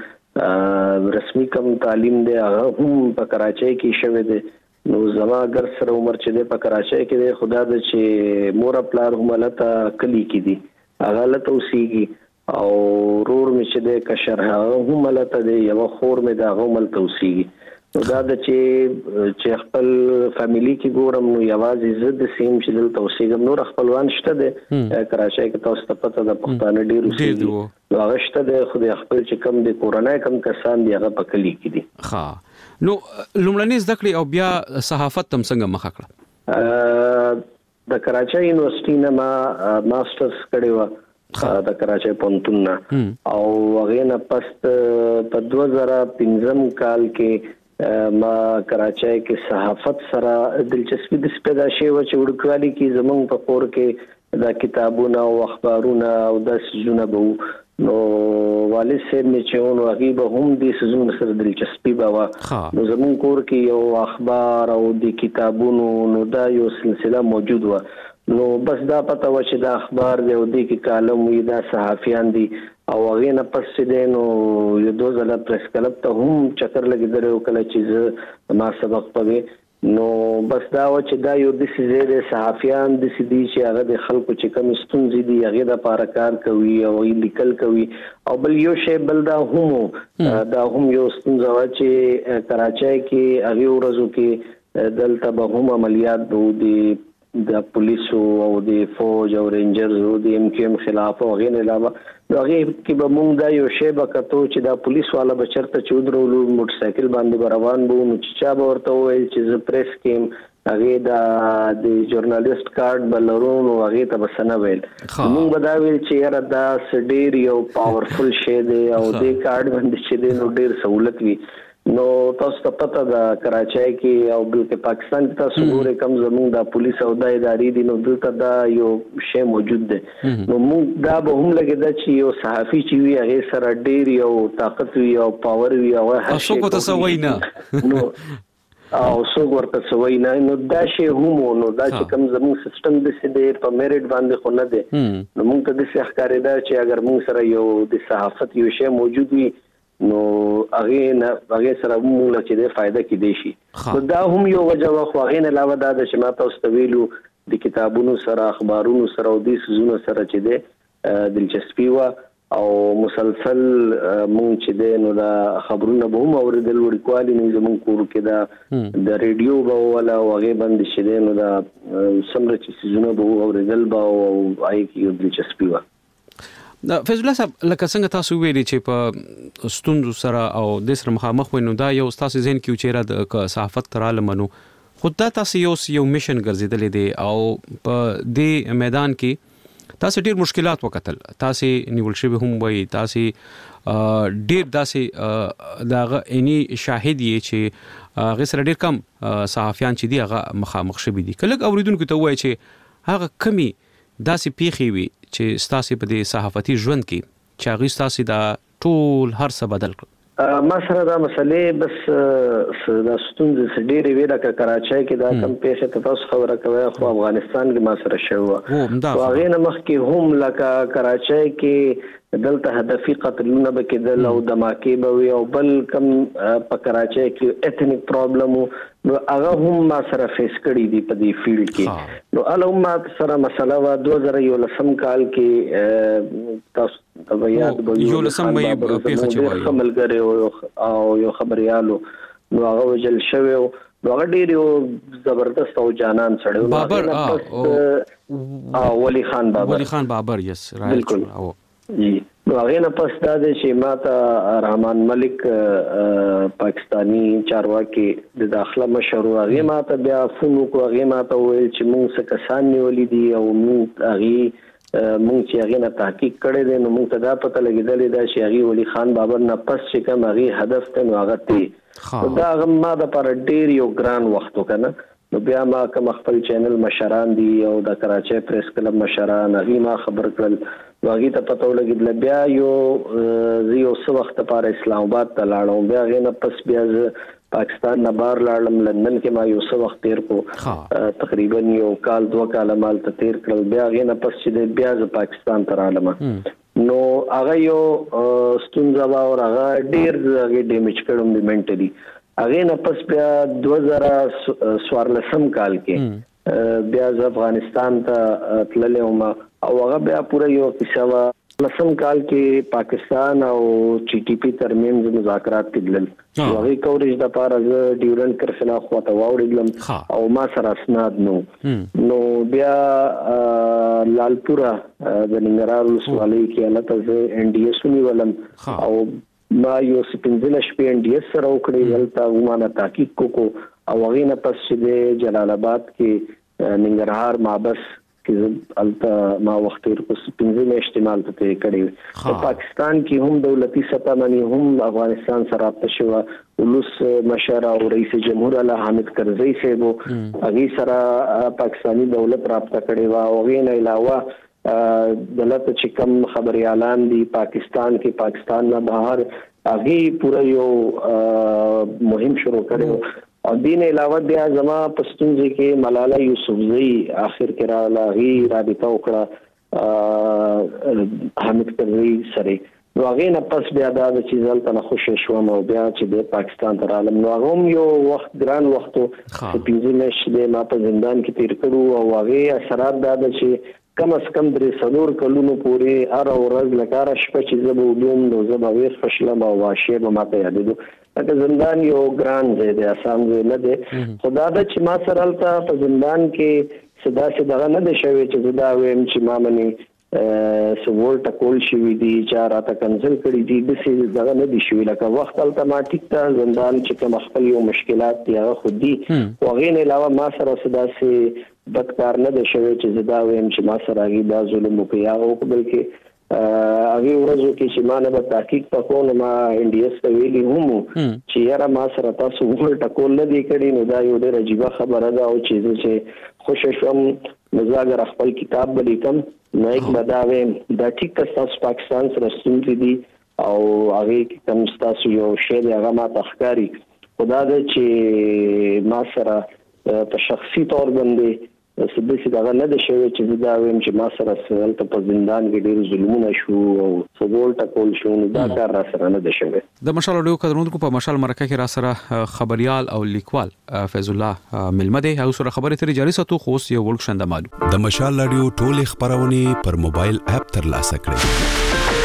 رسمي کم تعلیم دی هغه هم په کراچۍ کې شوی دی. نو زما اگر سره عمر چې په کراچۍ کې دی، خدا د چې مور پلار هم لته کلی کې دي هغه لته اوسېږي او رور می چې د کشر هغه هم لته دی، یو خور می دا هم لته اوسېږي. نو دا د چې چې خپل فاميلي کې ګورم نو یوازې زه د سیم چې دلته اوسېږم، نور خپلوان شته دي کراچۍ کې تاسو ته پته د پښتانه ډېر اوسېږي نو هغه شته دي، خو د خپل چې کم د کورنۍ کم کسان دی هغه په کلی کې دي. ښه نو لومړنۍ زده کړې او بیا صحافت تم څنګه مخه کړه؟ د کراچۍ یونیورسيټي نه ما ماسترز کړی و د کراچۍ پونتون نه او هغه نه پس په دوه زره پنځم کال کې ما کراچۍ کې صحافت سره دلچسپي د پیدا شوه چې وړکوالي کې زمونږ په کور کې دا کتابونه او اخبارونه او د سيزونه بو نو والد صاحب می چې نو هغه به هم د سيزونه سره دلچسپي باوا نو زمونږ کور کې یو اخبار او د کتابونو نو دا یو سلسله موجود و. نو بس دا پته و چې دا اخبار دی او د کې کالم وي دا صحافیان دي او هغه نه پس دې نو یو دوه ځله پریس کلب ته هم چکر لګیدل او کله چې ما سبق پوي نو بس دا و چې دا یو د سیزه صحافیان د سیدي چې هغه د خلکو چې کوم ستونزې دي هغه د پاره کار کوي او لیکل کوي او بل یو شی بل دا هم دا هم یو ستونزه و چې کراچۍ کې هغه ورځو کې دلته به هم عملیات وو د پولیسو او د فوج او رینجرز او د ام کیو ام خلاف او غیر علاوه هغه کې به موږ دا یو شی به کتو چې دا پولیس والا بچرته چودرولو موټر سایکل باندې روان بو نو چې چا به ورته وایي چې ز پریس کې هغه دا د ژورنالیست کارت بلرون او هغه ته بسنه ویل موږ به دا ویل چې یاره دا سډیر یو پاورفل شی دی او د کارت باندې چې دی نو ډیر سہولت وي نو تاسو ته پته ده کراچۍ کې او بلکې پاکستان کې تاسو ګورئ کم زموږ د پولیس او د ادارې دي نو دلته دا یو شی موجود دی نو موږ دا به هم لګیدا چې یو صحافي چې وي هغه سره ډیر یو طاقت وي او پاور وي او هر شي کو تاسو وینا نو او څو ورته سوي نه نو دا شی هم نو دا چې کم زموږ سیستم د سده په میرټ باندې خو نه دی نو موږ ته د ښکارې دا چې اگر موږ سره یو د صحافت یو شی موجود وي نو هغه نه هغه سره موږ له چې د فائدہ کې دی شي نو دا هم یو وجه واخو هغه نه علاوه دا چې ما تاسو ته ویلو د کتابونو سره اخبارونو سره او د سيزونو سره چې د دلچسپي وا او مسلسل مونږ چې د نو دا خبرونه به هم اوریدل ورکوالي نه زمونږ کور کې دا د ریډیو به ولا هغه باندې چې د نو دا سمره چې سيزونه به اوریدل به او آی کې دلچسپي وا فیض الله صاحب لکه څنګه تاسو ویلي چې په ستوندو سره او د سره مخامخ وینو دا یو تاسو ذهن کې چیرې د صحافت تراله منو خود دا تاسو یو یو میشن ګرځیدل دي او په دې میدان کې تاسو ډیر مشکلات وکتل تاسو نیول شوی هم وای تاسو ډیر داسې داغه اني شاهد یې چې غیر ډیر کم صحافیان چې دی هغه مخامخ شوی دي کله اوریدونکو ته وای چې هغه کمی داسې پیخي وي چې ستاسو په دې صحافتي ژوند کې چې هغه ستاسو دا ټول هر څه بدل کړ ما سره دا مسلې بس دا ستونزې ډېرې وې لکه کراچۍ کې دا کم پیښه ته تاسو خبره کوي خو افغانستان کې ما سره شوه او هغه نه مخکې هم لکه کراچۍ کې دلته هدفي قتلونه به کېدل او دماکې به وي او بل کم په کراچۍ کې ایتنیک پرابلم نو هغه هم ما سره فیس کړی دی په دې فیلډ کې نو هغه ما سره مسله وا دوه زره یولسم کال کې تاسو ته یاد به یولسم مې پیښه چوي ملګری او یو خبريالو نو هغه وجل شوی نو هغه ډیر یو زبردست او جانان سره بابر او ولی خان بابر ولی خان بابر یس بالکل جی نو هغه نه پس دا چې ماته رحمان ملک پاکستانی چارواکي د داخله مشر هغه ماته بیا فونو کو هغه ماته ویل چې موږ څه کسان نیولې دي او موږ هغه موږ چې هغه نه تحقیق کړی دی نو موږ ته دا پته لګیدل دا چې هغه ولی خان بابر نه پس چې کوم هغه هدف ته نو هغه تی دا هغه ما د پر ډیر یو ګران وخت وکنه نو بیا ما کوم خپل چینل مشران دي او د کراچۍ پریس کلب مشران هغه ما خبر کړل واغې ته پته ولګیدل بیا یو زیو څو وخت لپاره اسلام آباد ته لاړم بیا غینه پس بیا پاکستان نه بار لاړم لندن کې ما یو څو وخت تیر کو تقریبا یو کال دوه کال مال ته تیر کړل بیا غینه پس چې بیا ز پاکستان ته رالم نو هغه یو ستونزه وا او هغه ډیر هغه ډیمیج کړم دی منټلی هغه نه پس بیا دوه زره څوارلسم کال کې بیا ز افغانستان ته تللم او هغه بیا پوره یو قصه وا لسم کال کې پاکستان او ټي ټي پی ترمنځ مذاکرات کېدل هغه کوریج د پاره ز ډیورنډ کرفلا خواته واوړل او ما سره اسناد نو نو بیا لالپورا د ننګرهار ولسوالۍ کې الته ز ان ډي اس ونیولم او ما یو سپینځل شپې ان ډي اس سره وکړې ولته ومانه تحقیق کو او هغه نه پس چې جلال آباد کې ننګرهار مابس کې الته ما وخت تیر کو سپینځل استعمال ته کړی په پاکستان کې هم دولتي سطح باندې هم افغانستان سره رابطه شو ولوس مشر او رئیس جمهور الله حامد کرزی صاحب هغه سره پاکستانی دولت رابطه کړی و او هغه نه علاوه دلته چې کوم خبري اعلان دي پاکستان کې پاکستان نه بهر هغه پورا یو مهم شروع کړو او دین علاوه بیا زما پښتونځي کې ملاله یوسفزئی اخر کې را لغي رابطه وکړه حامد کرزی سره نو هغه نه پس بیا دا چې ځلته نه خوشی شوم او بیا چې د پاکستان تر عالم نو هغه یو وخت ګران وخت په پنځه میاشتې د ما په زندان کې تیر کړو او هغه اثرات دا چې کم از کم درې څلور کلونو پورې هر ورځ لکاره شپه چې زه به ودوم نو زه به ویښ فشلم او واشیه به ماته یادېدو لکه زندان یو ګران ځای دی اسان ځای نه دی خو دا ده چې ما سره هلته په زندان کې څه داسې دغه نه دی شوی چې زه دا ویم چې ما منې څه وړ ټکول شوي دي چا راته کنسل کړي دي داسې دغه نه دي شوي لکه وخت هلته ما ټیک ته زندان چې کوم خپل یو مشکلات دي هغه خو دي خو هغې نه علاوه ما سره څه داسې بدکار نه دی شوی چې زه دا ویم چې ما سره هغې دا ظلم وکړي هغه وکړه بلکې هغې ورځو کې چې ما نه به تحقیق پکو نو ما این ډي اس ته ویلي هم چې یاره ما سره تاسو وړ ټکول نه دي کړي نو دا یو ډېره عجیبه خبره ده او چې زه چې خوشی شوم نو زه اگر خپل کتاب به لیکم نو یک به دا ویم دا ټیک که ستاسو پاکستان سره ستونزې دي او هغې کې کوم ستاسو یو شی دی هغه ما ته ښکاري خو دا ده چې ما سره په شخصي طور باندې سدسي دغه نه دی شوی چې زه دا ویم چې ما سره هلته په زندان کې ډېر ظلمونه شو او څه ټکول شو نو دا کار را سره نه دی شوی. د مشال اډیو قدرونکو په مشال مرکه کې را سره خبريال او لیکوال فیض الله ملمه دی او سره خبرې ترې جاري ساتو خو اوس یو ورک شند معلوم د مشال اډیو ټول خبرونه پر موبایل اپ تر لاسه کړئ.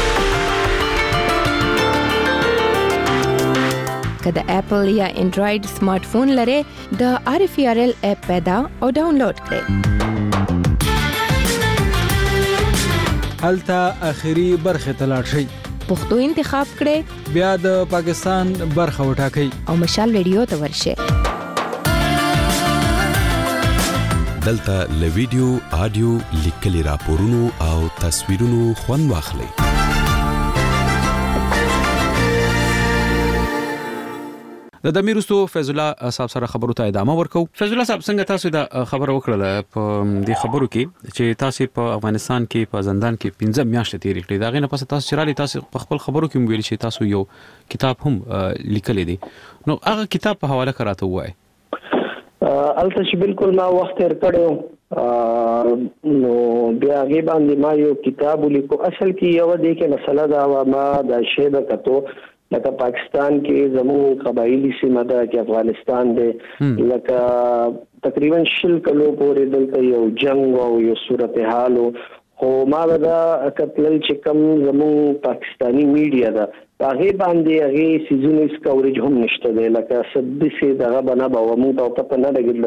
که د اپل یا انډراید سمارټ فون لرئ د آر اف ای آر ال اپ پیدا او ډاونلوډ کړئ. هلته اخیری برخه ته لاړ شئ. پښتو انتخاب کړئ. بیا د پاکستان برخه وټاکئ او مشال ریډیو ته ورشئ. دلته له ویډیو، آډیو، لیکلي راپورونو او تصویرونو خوند واخلئ. د دمیرستو فیض الله صاحب سره خبرو ته ادامه ورکو. فیض الله صاحب څنګه تاسو د خبرو وکړه په دې خبرو کې چې تاسو په افغانستان کې په زندان کې پنځه میاشتې تیرې کړې دا غي نه پس تاسو چرالي تاسو په خپل خبرو کې ویل چې تاسو یو کتاب هم لیکل دي نو هغه کتاب په حواله کراته وای البته چې بالکل ما وخت تر کړو نو بیا غي باندې ما یو کتاب لیکو اصل کې یو د کې مسله دا ما د شیبه کتو لکه پاکستان کې زموږ قبایلی سیمه ده کې افغانستان دی لکه تقریبا شل کلو پورې دلته یو جنگ او یو صورتحال خو ما دا کتل چې کوم زموږ پاکستانی میډیا ده هغه باندې هغه سیزونز کورج هم نشته دی لکه سدسي دغه بنا به مو ته پته نه لګیدل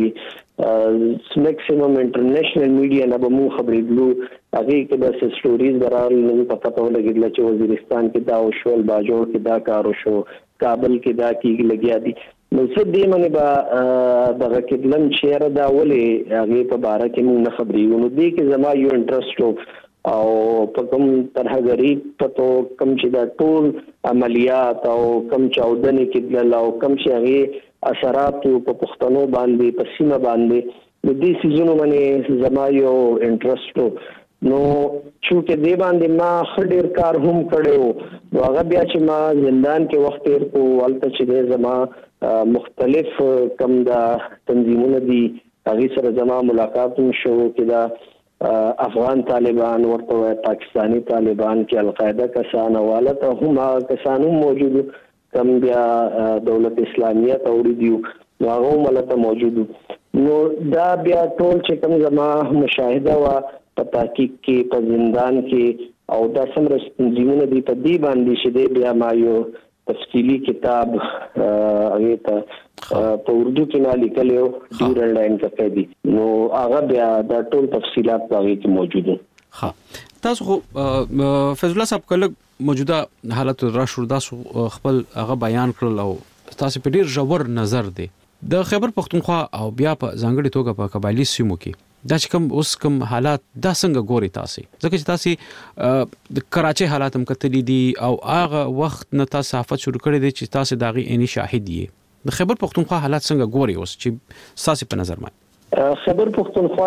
سکیږي میکسیمم انټرنیشنل میډیا نه به مو خبرې دلو هغه کې بس سټوریز برال نه پته ته لګیدل چې وزیرستان کې دا او شول باجوړ کې دا کار شو کابل کې دا کیږي لګیا دي نو څه دې منی با دغه کډلم شهر دا ولې هغه په باره کې موږ نه خبرې ونو دي کې زما یو انټرست وو او په کوم طرح غریب پتو کم چې دا ټول عملیات او کم چاودنې کې او کم چې هغه اثرات په پښتنو باندې په سیمه باندې د دې سيزونو باندې زما یو انټرست نو چې دې باندې ما خډیر کار هم کړو نو هغه بیا چې ما زندان کې وخت تیر کو ولته چې زما مختلف کم دا تنظیمونه دي هغه سره زما ملاقات شو کې دا افغان طالبان ورته پاکستانی طالبان کې القاعده کسان حواله هم کسان موجود کم بیا دولت اسلامیه توریدیو هغه ملته موجود نو دا بیا ټول چې کوم زما مشاهده وا په تحقیق کې په زندان کې او دا څومره تنظیمونه دي په دې باندې چې بیا ما یو تفصیلی کتاب هغه ته په اردو کې نه لیکل یو ډیورل لاین کې دی نو هغه بیا دا ټول تفصيلات هغه کې موجود دي. ها تاسو فیض الله صاحب کله موجوده حالت را شو تاسو خپل هغه بیان کړل او تاسو په ډیر ژور نظر دی د خیبر پختونخوا او بیا په ځانګړي توګه په قبایلی سیمو کې دا چې کوم اوس کوم حالات دا څنګه ګوري تاسو ځکه چې تاسو د کراچي حالات هم کتلې دي او هغه وخت نه تاسو صحافت شروع کړی دی چې تاسو داغي اني شاهد یې د خیبر پختونخوا حالات څنګه ګوري اوس چې تاسو په نظر ما خیبر پختونخوا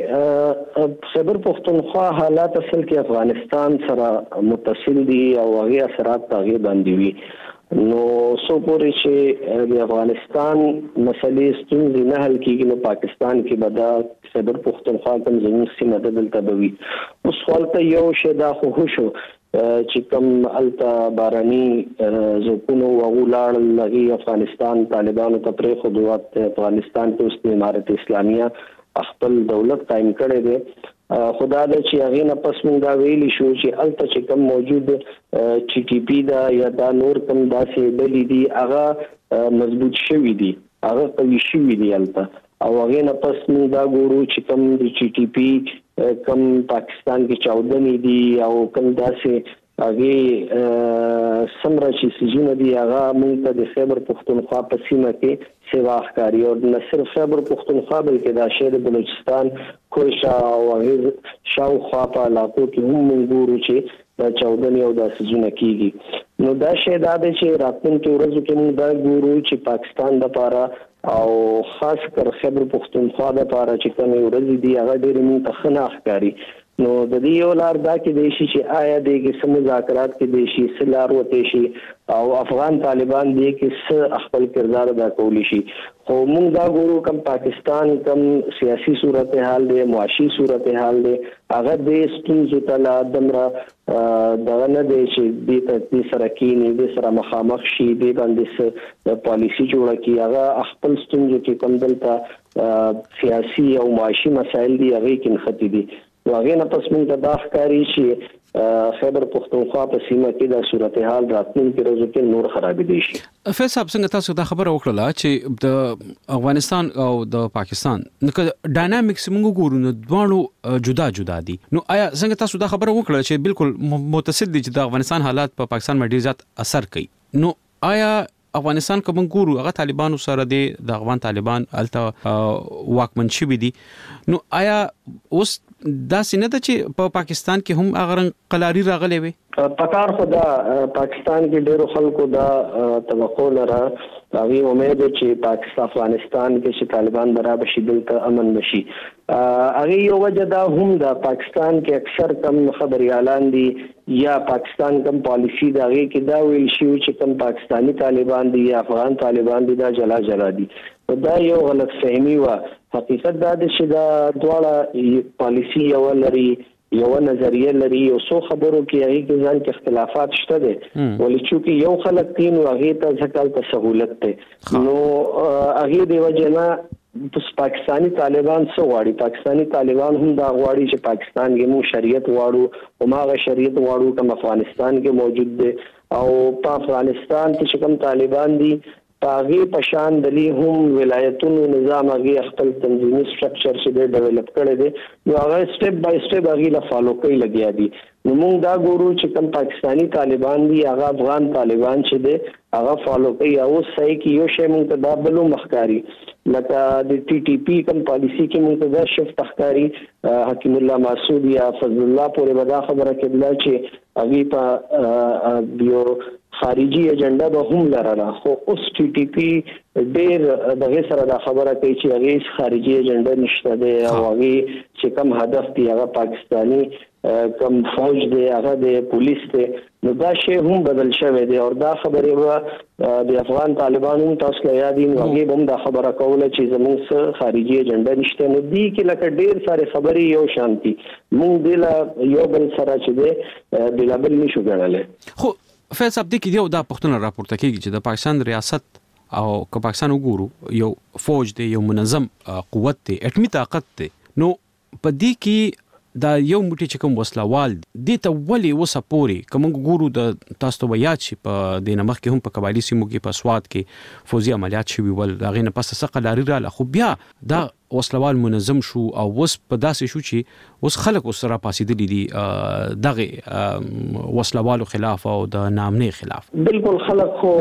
کې خیبر پختونخوا حالات اصل کې افغانستان سره متصل دي او هغه اثرات هغه باندې وي نو سو پورې چې د افغانستان مسلې ستونزې نه حل کیږي نو پاکستان کې بدا خیبر پختونخوا کوم زموږ سیمه ده دلته به وي اوس خپلته یو شی دا خو شو چې کوم التا باراني زوکونو وغولار لغي افغانستان طالبانو ته پرې خدوات افغانستان کې اوس امارت اسلامیه خپل دولت قائم کړی دی. خدا د چې هغه نه پس موږ دا ویلی شو چې الته چې کوم موجود چې ټي پی دا یا دا نور کوم داسې بلې دي هغه مضبوط شوی دي هغه قوي شوی دي الته او هغه نه پس موږ دا ګورو چې کوم د چې ټي پی کوم پاکستان کې چاودنې دي او کوم داسې هغه سمره چې سجونه دي هغه موږ ته د خیبر پختونخوا په سیمه کې سیوا ښکاری او نه صرف خیبر پختونخوا بلکې د شهر بلوچستان کوشا او هغه شاوخوا په علاقو کې هم موږ ګورو چې د چاودنې او د سجونه کیږي. نو دا شی دا دی چې راتلونکي ورځو کې موږ دا ګورو چې پاکستان د لپاره او خاص کر خیبر پختونخوا د لپاره چې کومې ورځې دي هغه ډېرې موږ ته ښه نه ښکاري. نو د دې یو لار دا کې دی چې آیا د قسم مذاکرات کې دی شي سلار وته شي او افغان طالبان دی کې څه خپل کردار ادا کولی شي. خو موږ دا ګورو کوم پاکستان کوم سیاسي صورتحال دی معاشي صورتحال دی هغه د ستونزو تل دمره دغه نه دی چې د دې سره کې د سره مخامخ شي د باندې د پالیسي جوړه کی هغه خپل ستونزو کې کوم دلته سیاسي او معاشي مسایل دی هغه کې نختی دي. واغې نه پس موږ ته دا ښکاري چې خیبر پختونخوا په سیمه کې د صورتحال راتلونکي ورځو کې نور خرابې دي شي. فیض صاحب څنګه تاسو دا خبره وکړه چې د افغانستان او د پاکستان نو ډاینامیکس موږ ګورو نو دواړو جدا جدا دي. نو آیا څنګه تاسو دا خبره وکړه چې بالکل متصل دي چې د افغانستان حالات په پاکستان باندې ډیر زیات اثر کوي؟ نو آیا افغانستان کوم ګورو هغه طالبانو سره د افغان طالبان الته واکمن شوي دي نو آیا اوس دا سینه ته چې په پاکستان کې هم هغه قلاری راغلي وي؟ پکار خدا پاکستان کې ډېر خلکو دا توقع لري هغه امید چې پاکستان افغانستان کې چې طالبان برابر شي دلته امن بشي. هغه یو وجه دا هم دا پاکستان کې اکثر کم خبري اعلان دي یا پاکستان کم پالیسی دا هغه کې دا ویل شي چې کم پاکستانی طالبان دي یا افغان طالبان دي دا جلا جلا دي. دا یو غلط فهمي و. حقیقت دا د چې دا دواړه پالیسی یو لري یو نظریه لري یو څو خبرو کې هغه کې ځان کې اختلافات شته دي ولې چې یو خلک تین هغه ته ځکه ته سہولت ده نو هغه دی وجنا پاکستانی طالبان څو غواړي پاکستانی طالبان هم دا غواړي چې پاکستان کې مو شریعت واړو او ماغه شریعت واړو کوم افغانستان کې موجود دي او په افغانستان کې کوم طالبان دي پاغي پشان دلی هم ولایتونو نظام هغه خپل تنظیمي سټرکچر چې د ډیولپ کړي دي نو هغه سټپ بای سټپ هغه لا فالو کوي لګیا دي. نو موږ دا ګورو چې کوم پاکستانی طالبان دي هغه افغان طالبان چې دي هغه فالو کوي او صحیح کې یو شی موږ ته دا بلو مخکاری لکه د ټي ټي پی کوم پالیسی کې موږ ته دا شفت تخکاری حکیم الله مسعود یا فضل الله پورې ودا خبره کړل چې هغه په بیو خارجي ایجنډا به هم لرله خو اوس ټي ټي پی ډېر دغه سره دا خبره کوي چې هغه خارجي ایجنډا نشته دی او هغه چې کوم هدف دی هغه پاکستانی کم فوج دی هغه د پولیس دی نو دا شی هم بدل شوی دی او دا خبره و د افغان طالبانو تاسو له یادین هغه هم دا خبره کوله چې زموږ خارجي ایجنډا نشته نو دی کې لکه ډېر ساره خبري یو شانتي مونږ د یو بل سره چې دی بلا بل نشو ګڼل. خو فیض صاحب د کې یو دا پښتون راپورته کیږي چې د پاکستان ریاست او که پاکستان وګورو یو فوج دی یو منظم قوت دی اټمی طاقت دی نو په دې کې دا یو موټی چې کوم وسلوال دي ته ولي وسپوري کوم ګورو د تاسو ته یاد شي په د نمخ کې هم په قبایلی سیمو کې په سواد کې فوزي عملیات شوي ول هغه نه پس څه قلاري را خو بیا دا وسلوال منظم شو او وس په داسې شو چې وس خلک سره پاسېدلې دي دغه وسلوالو خلاف او د نامنې خلاف بالکل خلک خو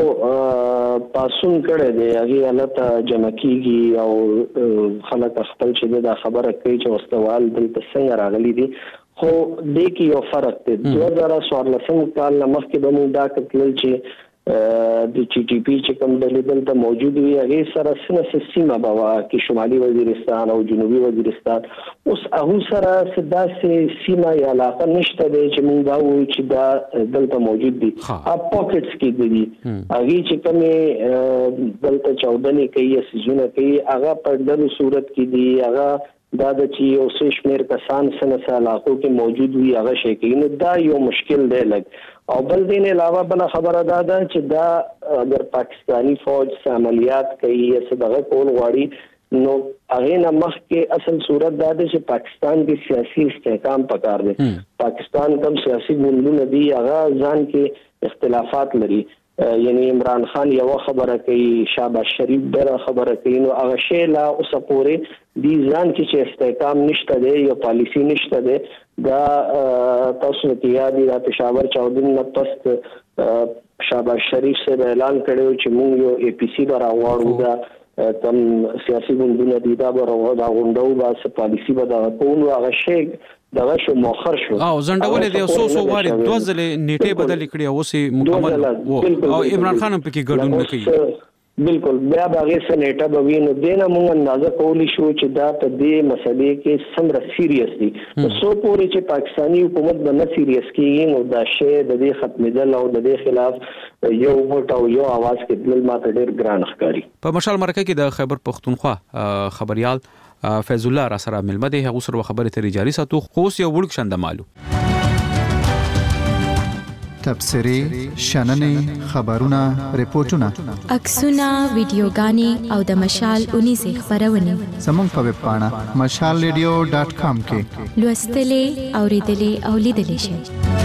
پاسون کړي دي هغه حالت جمع کیږي او خلک خپل چې دا خبره کوي چې وسلوال دلته څنګه راغلي دي خو د کې یو فرق دی. دوه هزار څوارلسم کال مخکې به موږ دا کتل چې د ټي ټي پی چې کوم دلیل ته موجود وي هغه سره سره سیمه بوا کې شمالي وزیرستان او جنوبي وزیرستان اوس هغه سره سداسې سیمه یا علاقه نشته دی چې موږ دا وایو چې دا دلته موجود دي اپ پاکټس کې دي هغه چې کومه دلته چودنې کوي سيزونه کوي هغه په دغه صورت کې دي هغه دا د چې یو څه شمیر کسان سن علاقو کې موجود وي هغه شي کې نو دا یو مشکل دی لګ او بل دین علاوه بل خبره دا ده چې دا اگر پاکستانی فوج عملیات کوي یا څه دغه کول غواړي نو هغه نه مخکې اصل صورت دا ده چې پاکستان کې سیاسي استحکام پکار دی پاکستان کوم سیاسي ګوندونه دي هغه ځان کې اختلافات لري یعنی عمران خان یو خبره کوي شهباز شریف بل خبره کوي نو هغه شی لا اوس پورې دي ځان کې چې استحکام نشته دی یو پالیسی نشته دی دا تاسو ته یاد دی د پېښور چاودین نه پس شهباز شریف سے اعلان کړو چې موږ یو اے پی سی برا وړو دا تم سیاسي ګوندونه دي دا برا دا غونډو با پالیسی به دا کوو هغه شی دغه شو مؤخر شو او زنډولې د اوسو سو واري دوه ځلې نیټه بدل کړي او سي مکمل او عمران خان په کې ګډون نه کوي بالکل بیا باغې سنیټه به وینو دینه موږ اندازه کولی شو چې دا په دې مسلې کې څومره سیریس دي سو پورې چې پاکستانی حکومت به نه سیریس کیږي نو دا شی د دې ختمېدل او د دې خلاف یو وټ او یو आवाज کې بل ماته ډېر ګران ښکاري په مشال مرکه کې د خیبر پختونخوا خبريال فیض الله را سره ملمه ده هغه سره خبره تری جاری ساتو خو یو وړک شند مالو تبصری شننې خبرونه ریپورتونه عکسونه ویډیوګانې او د مشال اونیزه خبرونه زموږ په ویب پاڼه مشال ریډیو ډاټ کام کې لوستلې اوریدلې او لیدلې شئ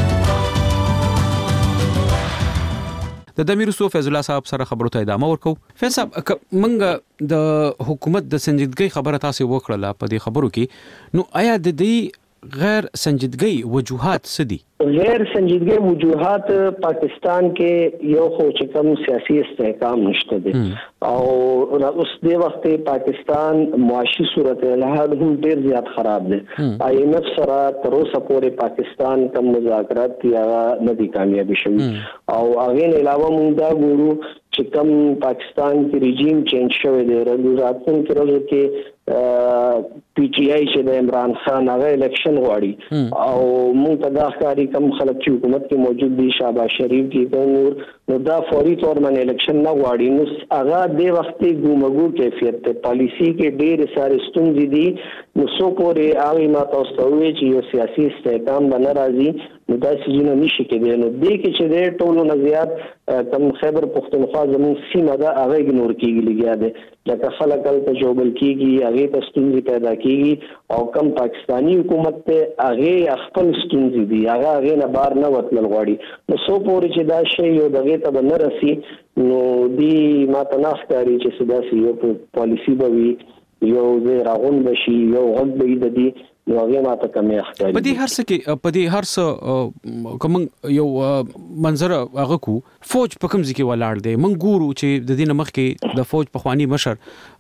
د دمیرسو فیض الله صاحب سره خبرو ته ادامه ورکو فیض صاحب منګه د حکومت د سنجیدګۍ خبره تاسو وکړه په دې خبرو کې نو آیا د دې غیر سنجیدګۍ وجوهات څه دي غیر سنجیدګۍ وجوهات پاکستان کې یو خو چې کوم سیاسي استحکام نشته دي او اوس د وخت پاکستان معاشي صورتحال هم ډیر زیات خراب دي آی ایم ایف سره تر اوسه پورې پاکستان کوم مذاکرات یا نه دي کامیاب شوي او هغه نه علاوه موږ دا ګورو چې کوم پاکستان کې رژیم چینج شوی دی راتلونکي ورځو کې پی ټی آی چې د عمران خان هغه الیکشن غواړي او موږ ته دا ښکاري کوم خلک چې حکومت کې موجود دي شهباز شریف کې نور نو دا فوري تور باندې الیکشن نه غواړي نو هغه د وخت ګومګو کیفیت ته پالیسی کې ډېر ساري ستونزې دي نو سو پورې هغه ما تاسو ته وایي چې یو سیاسي استحکام به نه راځي نو دا سيزونه نشي کېدای نو دې کې چې د ټولو نه زیات کم خیبر پختونخوا زموږ سیمه ده هغه اګنور کېږي لګیا ده لکه خلک ته جوبل کېږي هغه ته ستونزې پیدا کېږي او کم پاکستانی حکومت ته هغه خپل ستونزې دي هغه هغه نه بار نه وتل غواړي نو سو پورې چې دا شی یو دغه ته به نه رسي نو دی ما ته نه ښکاري چې سدا سی یو پالیسی به وي یو زه راغون بشي یو غږ به د دې نو هغه ماته کمې اختیاري په دې هر څه کې په دې هر څه کوم یو منظر هغه کو فوج په کوم ځکه ولاړ دی من ګورو چې د دین مخ کې د فوج په خواني مشر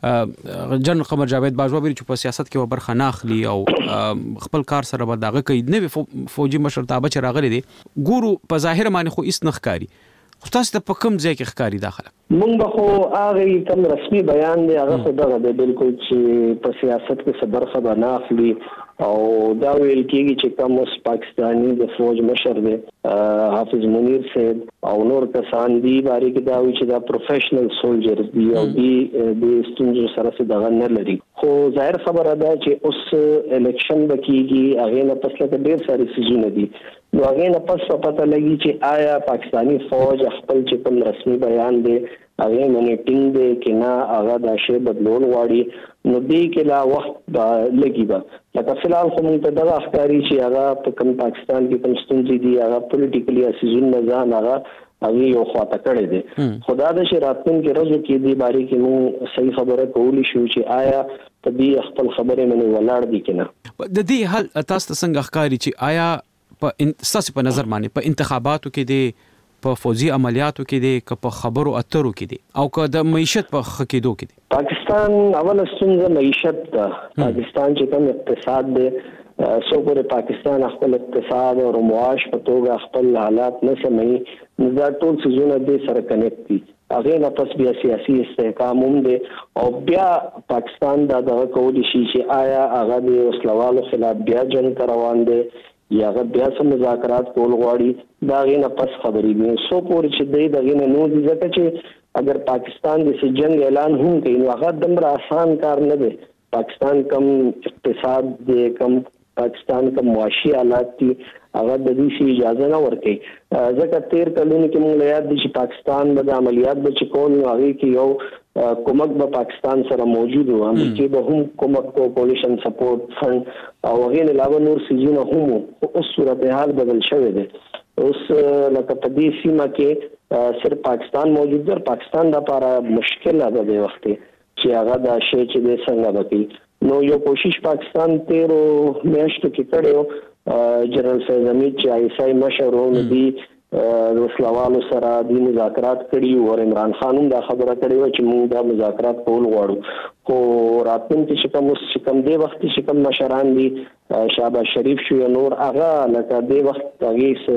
جن قمر جاوید باجوا ویل چې په سیاست کې وبرخه ناخلي او خپل کار سره به داغه کوي نه فوجي مشر تابع راغلي دي ګورو په ظاهر باندې خو اس نخکاری خو تاسو ته په کوم ځای کې ښکاری داخله مونږ به خو هغه کوم رسمي بیان دی هغه خو دغه دی بالکل چې په سیاست کې صبر خبر نه اخلي او دا ویل کېږي چې کوم اوس پاکستانی د فوج مشر دی حافظ منیر صاحب او نور کسان دي باره کې دا وی چې دا پروفیشنل سولجرز دي او دي د ستونزو سره څه دغه نه لري خو ظاهر خبره ده چې اوس الیکشن بکیږي هغه نه پس له ډېر ساري سيزونه دي نو هغه نه پس پته لګي چې آیا پاکستانی فوج خپل چې کوم رسمي بیان دی هغه مونیټینګ دی کې نه هغه د شی بدلول غواړي نو دې کې لا وخت لګي به لکه فلحال خو موږ ته دغه ښکاري چې هغه په کوم پاکستان کې کوم ستونزې دي هغه پولیټیکلی اسیزون نه ځان هغه هغه یو خواته کړی دی خدا د شراتن کې رزو کې دی باره کې موږ صحیح خبره کولی شو چې آیا په دې خپل خبره منو ولاړ دي کنه د دې حل تاسو څنګه ښکاري چې آیا په تاسو په نظر باندې په انتخاباتو کې دی په فوزي عملیاتو کې دی که په خبرو اترو کې دی او که د معیشت په خکېدو کې دی پاکستان اوله ستونزه معیشت ده پاکستان چې کوم اقتصاد دی سو پورې پاکستان خپل اقتصاد او معاش په توګه خپل حالات نه سموي نو دا ټول څیزونه دې سره کنیکټ دي هغه نه پس بیا سیاسي استحکام هم دی او بیا پاکستان دا دغه کولی شي چې آیا هغه د وسلوالو خلاف بیا جنګ روان دی یا هغه بیا سم مذاکرات کول غواړي دا غي نه پس خبرې دي سو پورې چې د دغه نه نو دي ځکه چې اگر پاکستان د جنگ اعلان هم کوي نو هغه دمر آسان کار نه دی پاکستان کم اقتصاد دی کم پاکستان کم معاشي حالات دي هغه د دې شي اجازه نه ورکړي. ځکه تیر کلونو کې موږ یاد دي چې پاکستان د عملیات د چکول هغه کې یو کومک به پاکستان سره موجود و چې به هم کومک کو کولیشن سپورټ فند او هغه نه علاوه نور سيزونه هم اوس صورتحال بدل شوې ده. اوس لکه په دې سیمه کې صرف پاکستان موجود دی. پاکستان د لپاره مشکل ده د وخت چې هغه د شی چې د څنګه وکړي. نو یو کوشش پاکستان تیرو میاشتو کې کړو جنرال سید حمید چې آی ایس آی مشر و دی د وسلوالو سره د مذاکرات کړي او عمران خان هم دا خبره کړې و چې موږ دا مذاکرات کول غواړو. خو راتلونکي چې کوم چې کوم دی وخت چې کوم مشران دي شهباز شریف شو نور هغه لکه دی وخت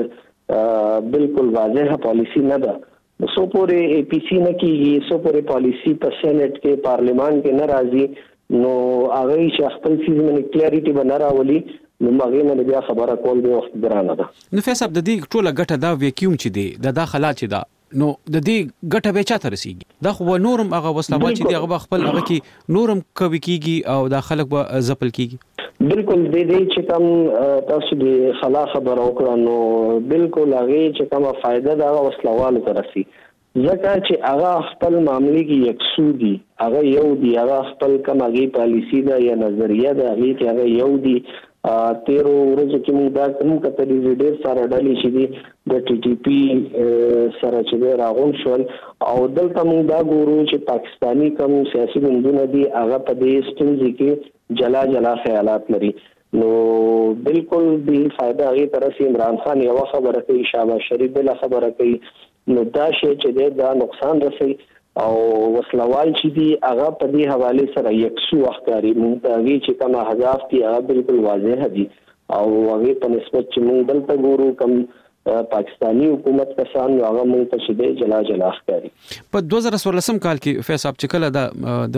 هغه بالکل واضحه پالیسی نه ده. سو پورې ای پی سی نه کیږي، سو پورې پالیسی په سېنات کې پارلیمان کې نه راځي، نو هغه چې خپل چیز باندې کلیریټي بنا راولي نو هغه نه بیا خبره کول به وخت درانه ده. نو فیصل د دې ټوله ګټه دا ویکیوم چې دی د داخله چې دا نو د دې ګټه به چاته رسیږي؟ دا خو نورم هغه وسلوال چې دی هغه خپل هغه کې نورم کوي کیږي او دا خلک به زپل کیږي. بالکل د دې چې کوم تاسو د خلا خبر وکړو نو بالکل هغه چې کومه فائدہ دا وسلوال ترسي ځکه چې هغه خپل معاملې کې یکسو دي، هغه یو دی، هغه خپل کوم هغه پالیسی دا یا نظریه دا هغه کې هغه یو دی. تیرو ورځو کې موږ دا کوم کتلې ډېر سره ډلې چې دي د ټي ټي پی سره چې راغون شول او دلته موږ دا ګورو چې پاکستانی کوم سیاسي ګوندونه دي هغه په دې ستونزې کې جلا جلا خیالات لري. نو بالکل به فائدہ هغه طرف عمران خان یو خبره کوي، شهباز شریف بل خبره کوي، نو دا شی چې دا نقصان رسي او وسلوال چې دی هغه په دې حواله سره یکسو اخکاری مونږ چې کوم اهداف دي هغه بالکل واضح دي او هغه په نسبت چې مونږ دلته ګورو کوم پاکستانی حکومت کسان هغه مونږ ته شیدې جلا جلا اخکاری. په دوه زره څوارلسم کال کې فیصل چې کله د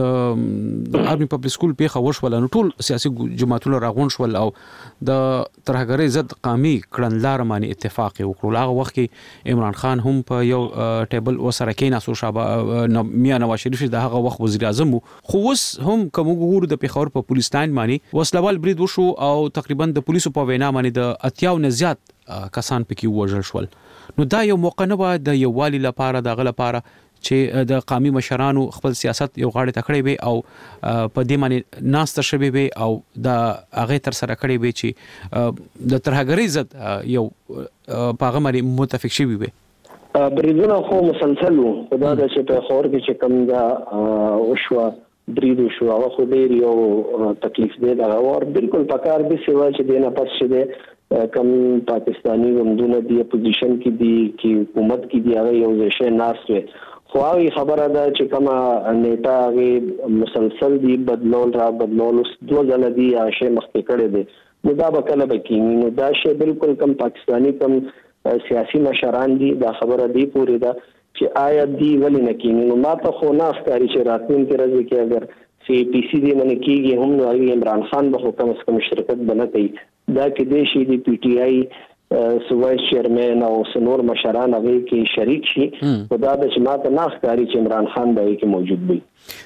د آرمي پبلک سکول پیښه وشول نو ټول سیاسي جماعتونه راغون شول او د ترهګرۍ ضد قومي کړنلار باندې اتفاق وکړل. هغه وخت کې عمران خان هم په یو ټیبل وسره کې ناسو شابه میا نواز شریف د هغه وخت وزیر اعظم خو اوس هم کوم ګورو د پیښور په پولیسټان باندې وسلوال برید وشو او تقریبا د پولیسو په وینا باندې د اتیاو نه زیات کسان پکې وژل شول. نو دا یو موقع نه و د یووالي لپاره د غل لپاره چې د قومي مشرانو خپل سیاست یو غاړه تکړې وي او په دې باندې ناست شوي وي او د هغه تر سره کړې وي چې د ترهګرۍ ضد یو پاغه باندې متفق شوي وي. بریدونه خو مسلسل وو، خدا د چې په خور کې چې کوم دا وشو برید شو هغه خو ډیر یو تکلیف دی دا اور بالکل پکار دي سیوا چې دینه پس شه کم پاکستانی غندونه دی اپوزیشن کې دی کې حکومت کې دی هغه یو ځای ناس وي. خو هغه خبره ده چې کومه نیټه هغه مسلسل دی بدلول را بدلول اوس دوه ځله دی هغه مخکې کړی دی. نو دا به کله به کېږي. نو دا شی بالکل کم پاکستانی کم سیاسي مشران دي دا خبره دی پوری ده چې آیا دی ولې نه کېږي. نو ما ته خو نه ښکاري چې راتلونکي ورځې کې اگر سی پی سی دی باندې کېږي هم نو عمران خان به حکم اس کوم شرکت بنه کوي دا کې د شي دی پی ټی آی سوایس چیرمن او سنور مشران هغه کې شریک شي. خدا د جماعت نه ښکاری چې عمران خان به کې موجود وي.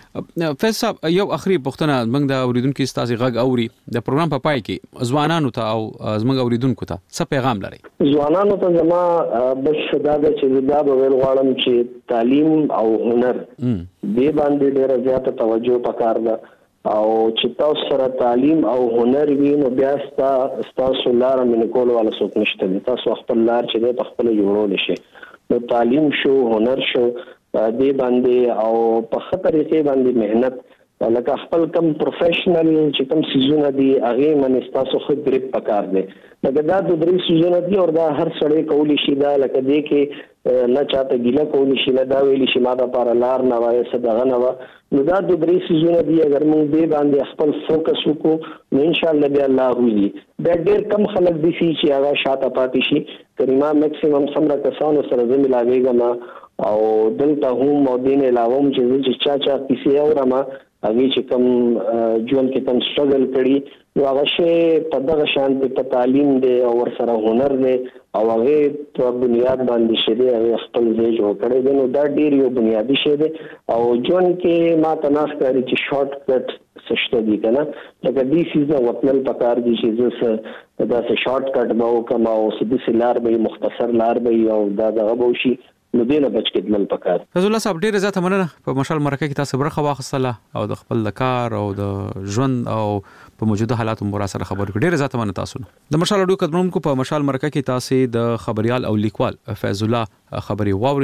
فیصل یو اخري پوښتنه موږ د اوریدونکو استاد غږ اوري د پروګرام په پای کې ځوانانو ته او زموږ اوریدونکو ته څه پیغام لري؟ ځوانانو ته زما بس دا د چې دا به ویل غواړم چې تعلیم او هنر دې باندې ډېر زیات توجه پکار ده او چې تاسو سره تعلیم او هنر وي نو بیا تاسو لار من کول ولا څوک نشته. تاسو خپل لار چې په خپل جوړول شي. نو تعلیم شو هنر شو دې باندې او په خطر کې باندې مهنت لکه خپل کم پروفیشنل چې کوم سيزونه دي هغه من تاسو خو ګریپ پکار دي. لکه دا د درې سيزونه دي او دا هر سړی کولی شي دا لکه دې کې نه چاته ګیله کولی شي نه دا ویلی شي ما دا پر لار نه وای صدغه نه و. نو دا د درې سيزونه دي اگر موږ دې باندې خپل فوکس وکړو نو ان شاء الله به الله وي. دا ډېر کم خلک دي چې هغه شاته پاتې شي. کریمه میکسیمم سمره کسانو سره زمي لاګيګم او دلته هم او دین علاوه هم چې چا چا کیسه اورم هغه چې کوم ژوند کې کوم سټرګل کړي نو هغه شی په دغه شان په تعلیم دی او ور سره هنر دی او هغه په بنیاد باندې شي دی هغه خپل ځای جوړ کړی دی. نو دا ډیر یو بنیادی شی دی او ژوند کې ما تناس کوي چې شارټ کټ سشته دي کنه لکه دې سیزه وتنل پکار دي چې زه دا څه شارټ کټ به وکم او سیده سلار به مختصر لار به او دا دغه به شي نو دینه بچ کېدل پکار. فضل الله صاحب ډیره زیاته مننه په مشال مرکه کې تاسو برخه واخیستله او د خپل د کار او د ژوند او په موجوده حالاتو مور سره خبرې کړې. ډیره زیاته مننه تاسو. د مشال اډو قدرونکو په مشال مرکه کې تاسو د خبريال او لیکوال فیض الله خبري واوري